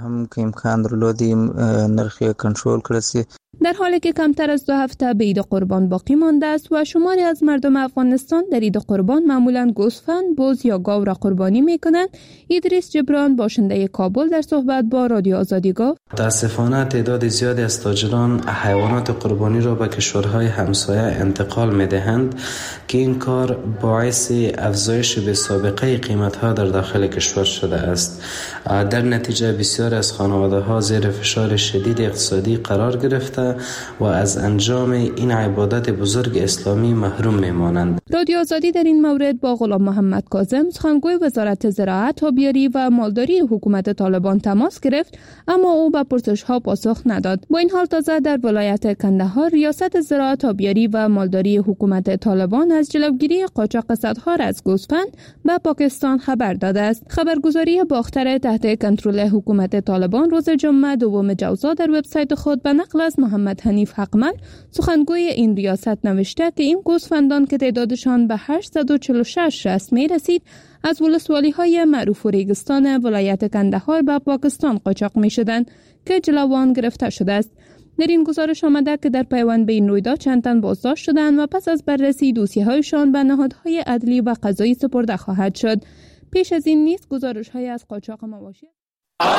نرخ کنترل کړي. در حالی که کمتر از دو هفته به عید قربان باقی مانده است و شماری از مردم افغانستان در عید قربان معمولاً گوسفند، بز یا گاو را قربانی می‌کنند، ادریس جبران باشنده کابل در صحبت با رادیو آزادی گفت: متاسفانه تعداد زیادی از تاجران حیوانات قربانی را به کشورهای همسایه انتقال می‌دهند که این کار باعث افزایش به سابقه قیمت‌ها در داخل کشور شده است. در نتیجه بسیاری از خانواده‌ها زیر فشار شدید اقتصادی قرار گرفته و از انجام این عبادت بزرگ اسلامی محروم میمانند. رادیو آزادی در این مورد با غلام محمد کاظم، سخنگوی وزارت زراعت، آبیاری و مالداری حکومت طالبان تماس گرفت، اما او به پرسش‌ها پاسخ نداد. با این حال تازه در ولایت کندهار ریاست زراعت، آبیاری و مالداری حکومت طالبان از جلوگیری قاچاق صدها از گوسفند به پاکستان خبر داده است. خبرگزاری باختر تحت کنترل حکومت طالبان روز جمعه دوم جوزا در وبسایت خود به نقل از محمد حنیف حقمن، سخنگوی این ریاست، نوشته که این گوسفندان که تعدادشان به هشتصد و چهل و شش راس می رسید از ولسوالی‌های معروف و ریگستان ولایت کندهار به پاکستان قاچاق می شدند که جلوان گرفته شده است. در این گزارش آمده که در پیوند به این رویداد چند تن بازداشت شدند و پس از بررسی دوسیه‌هایشان به نهادهای عدلی و قضایی سپرده خواهد شد. پیش از این نیز گزارش‌های از قاچاق مواشی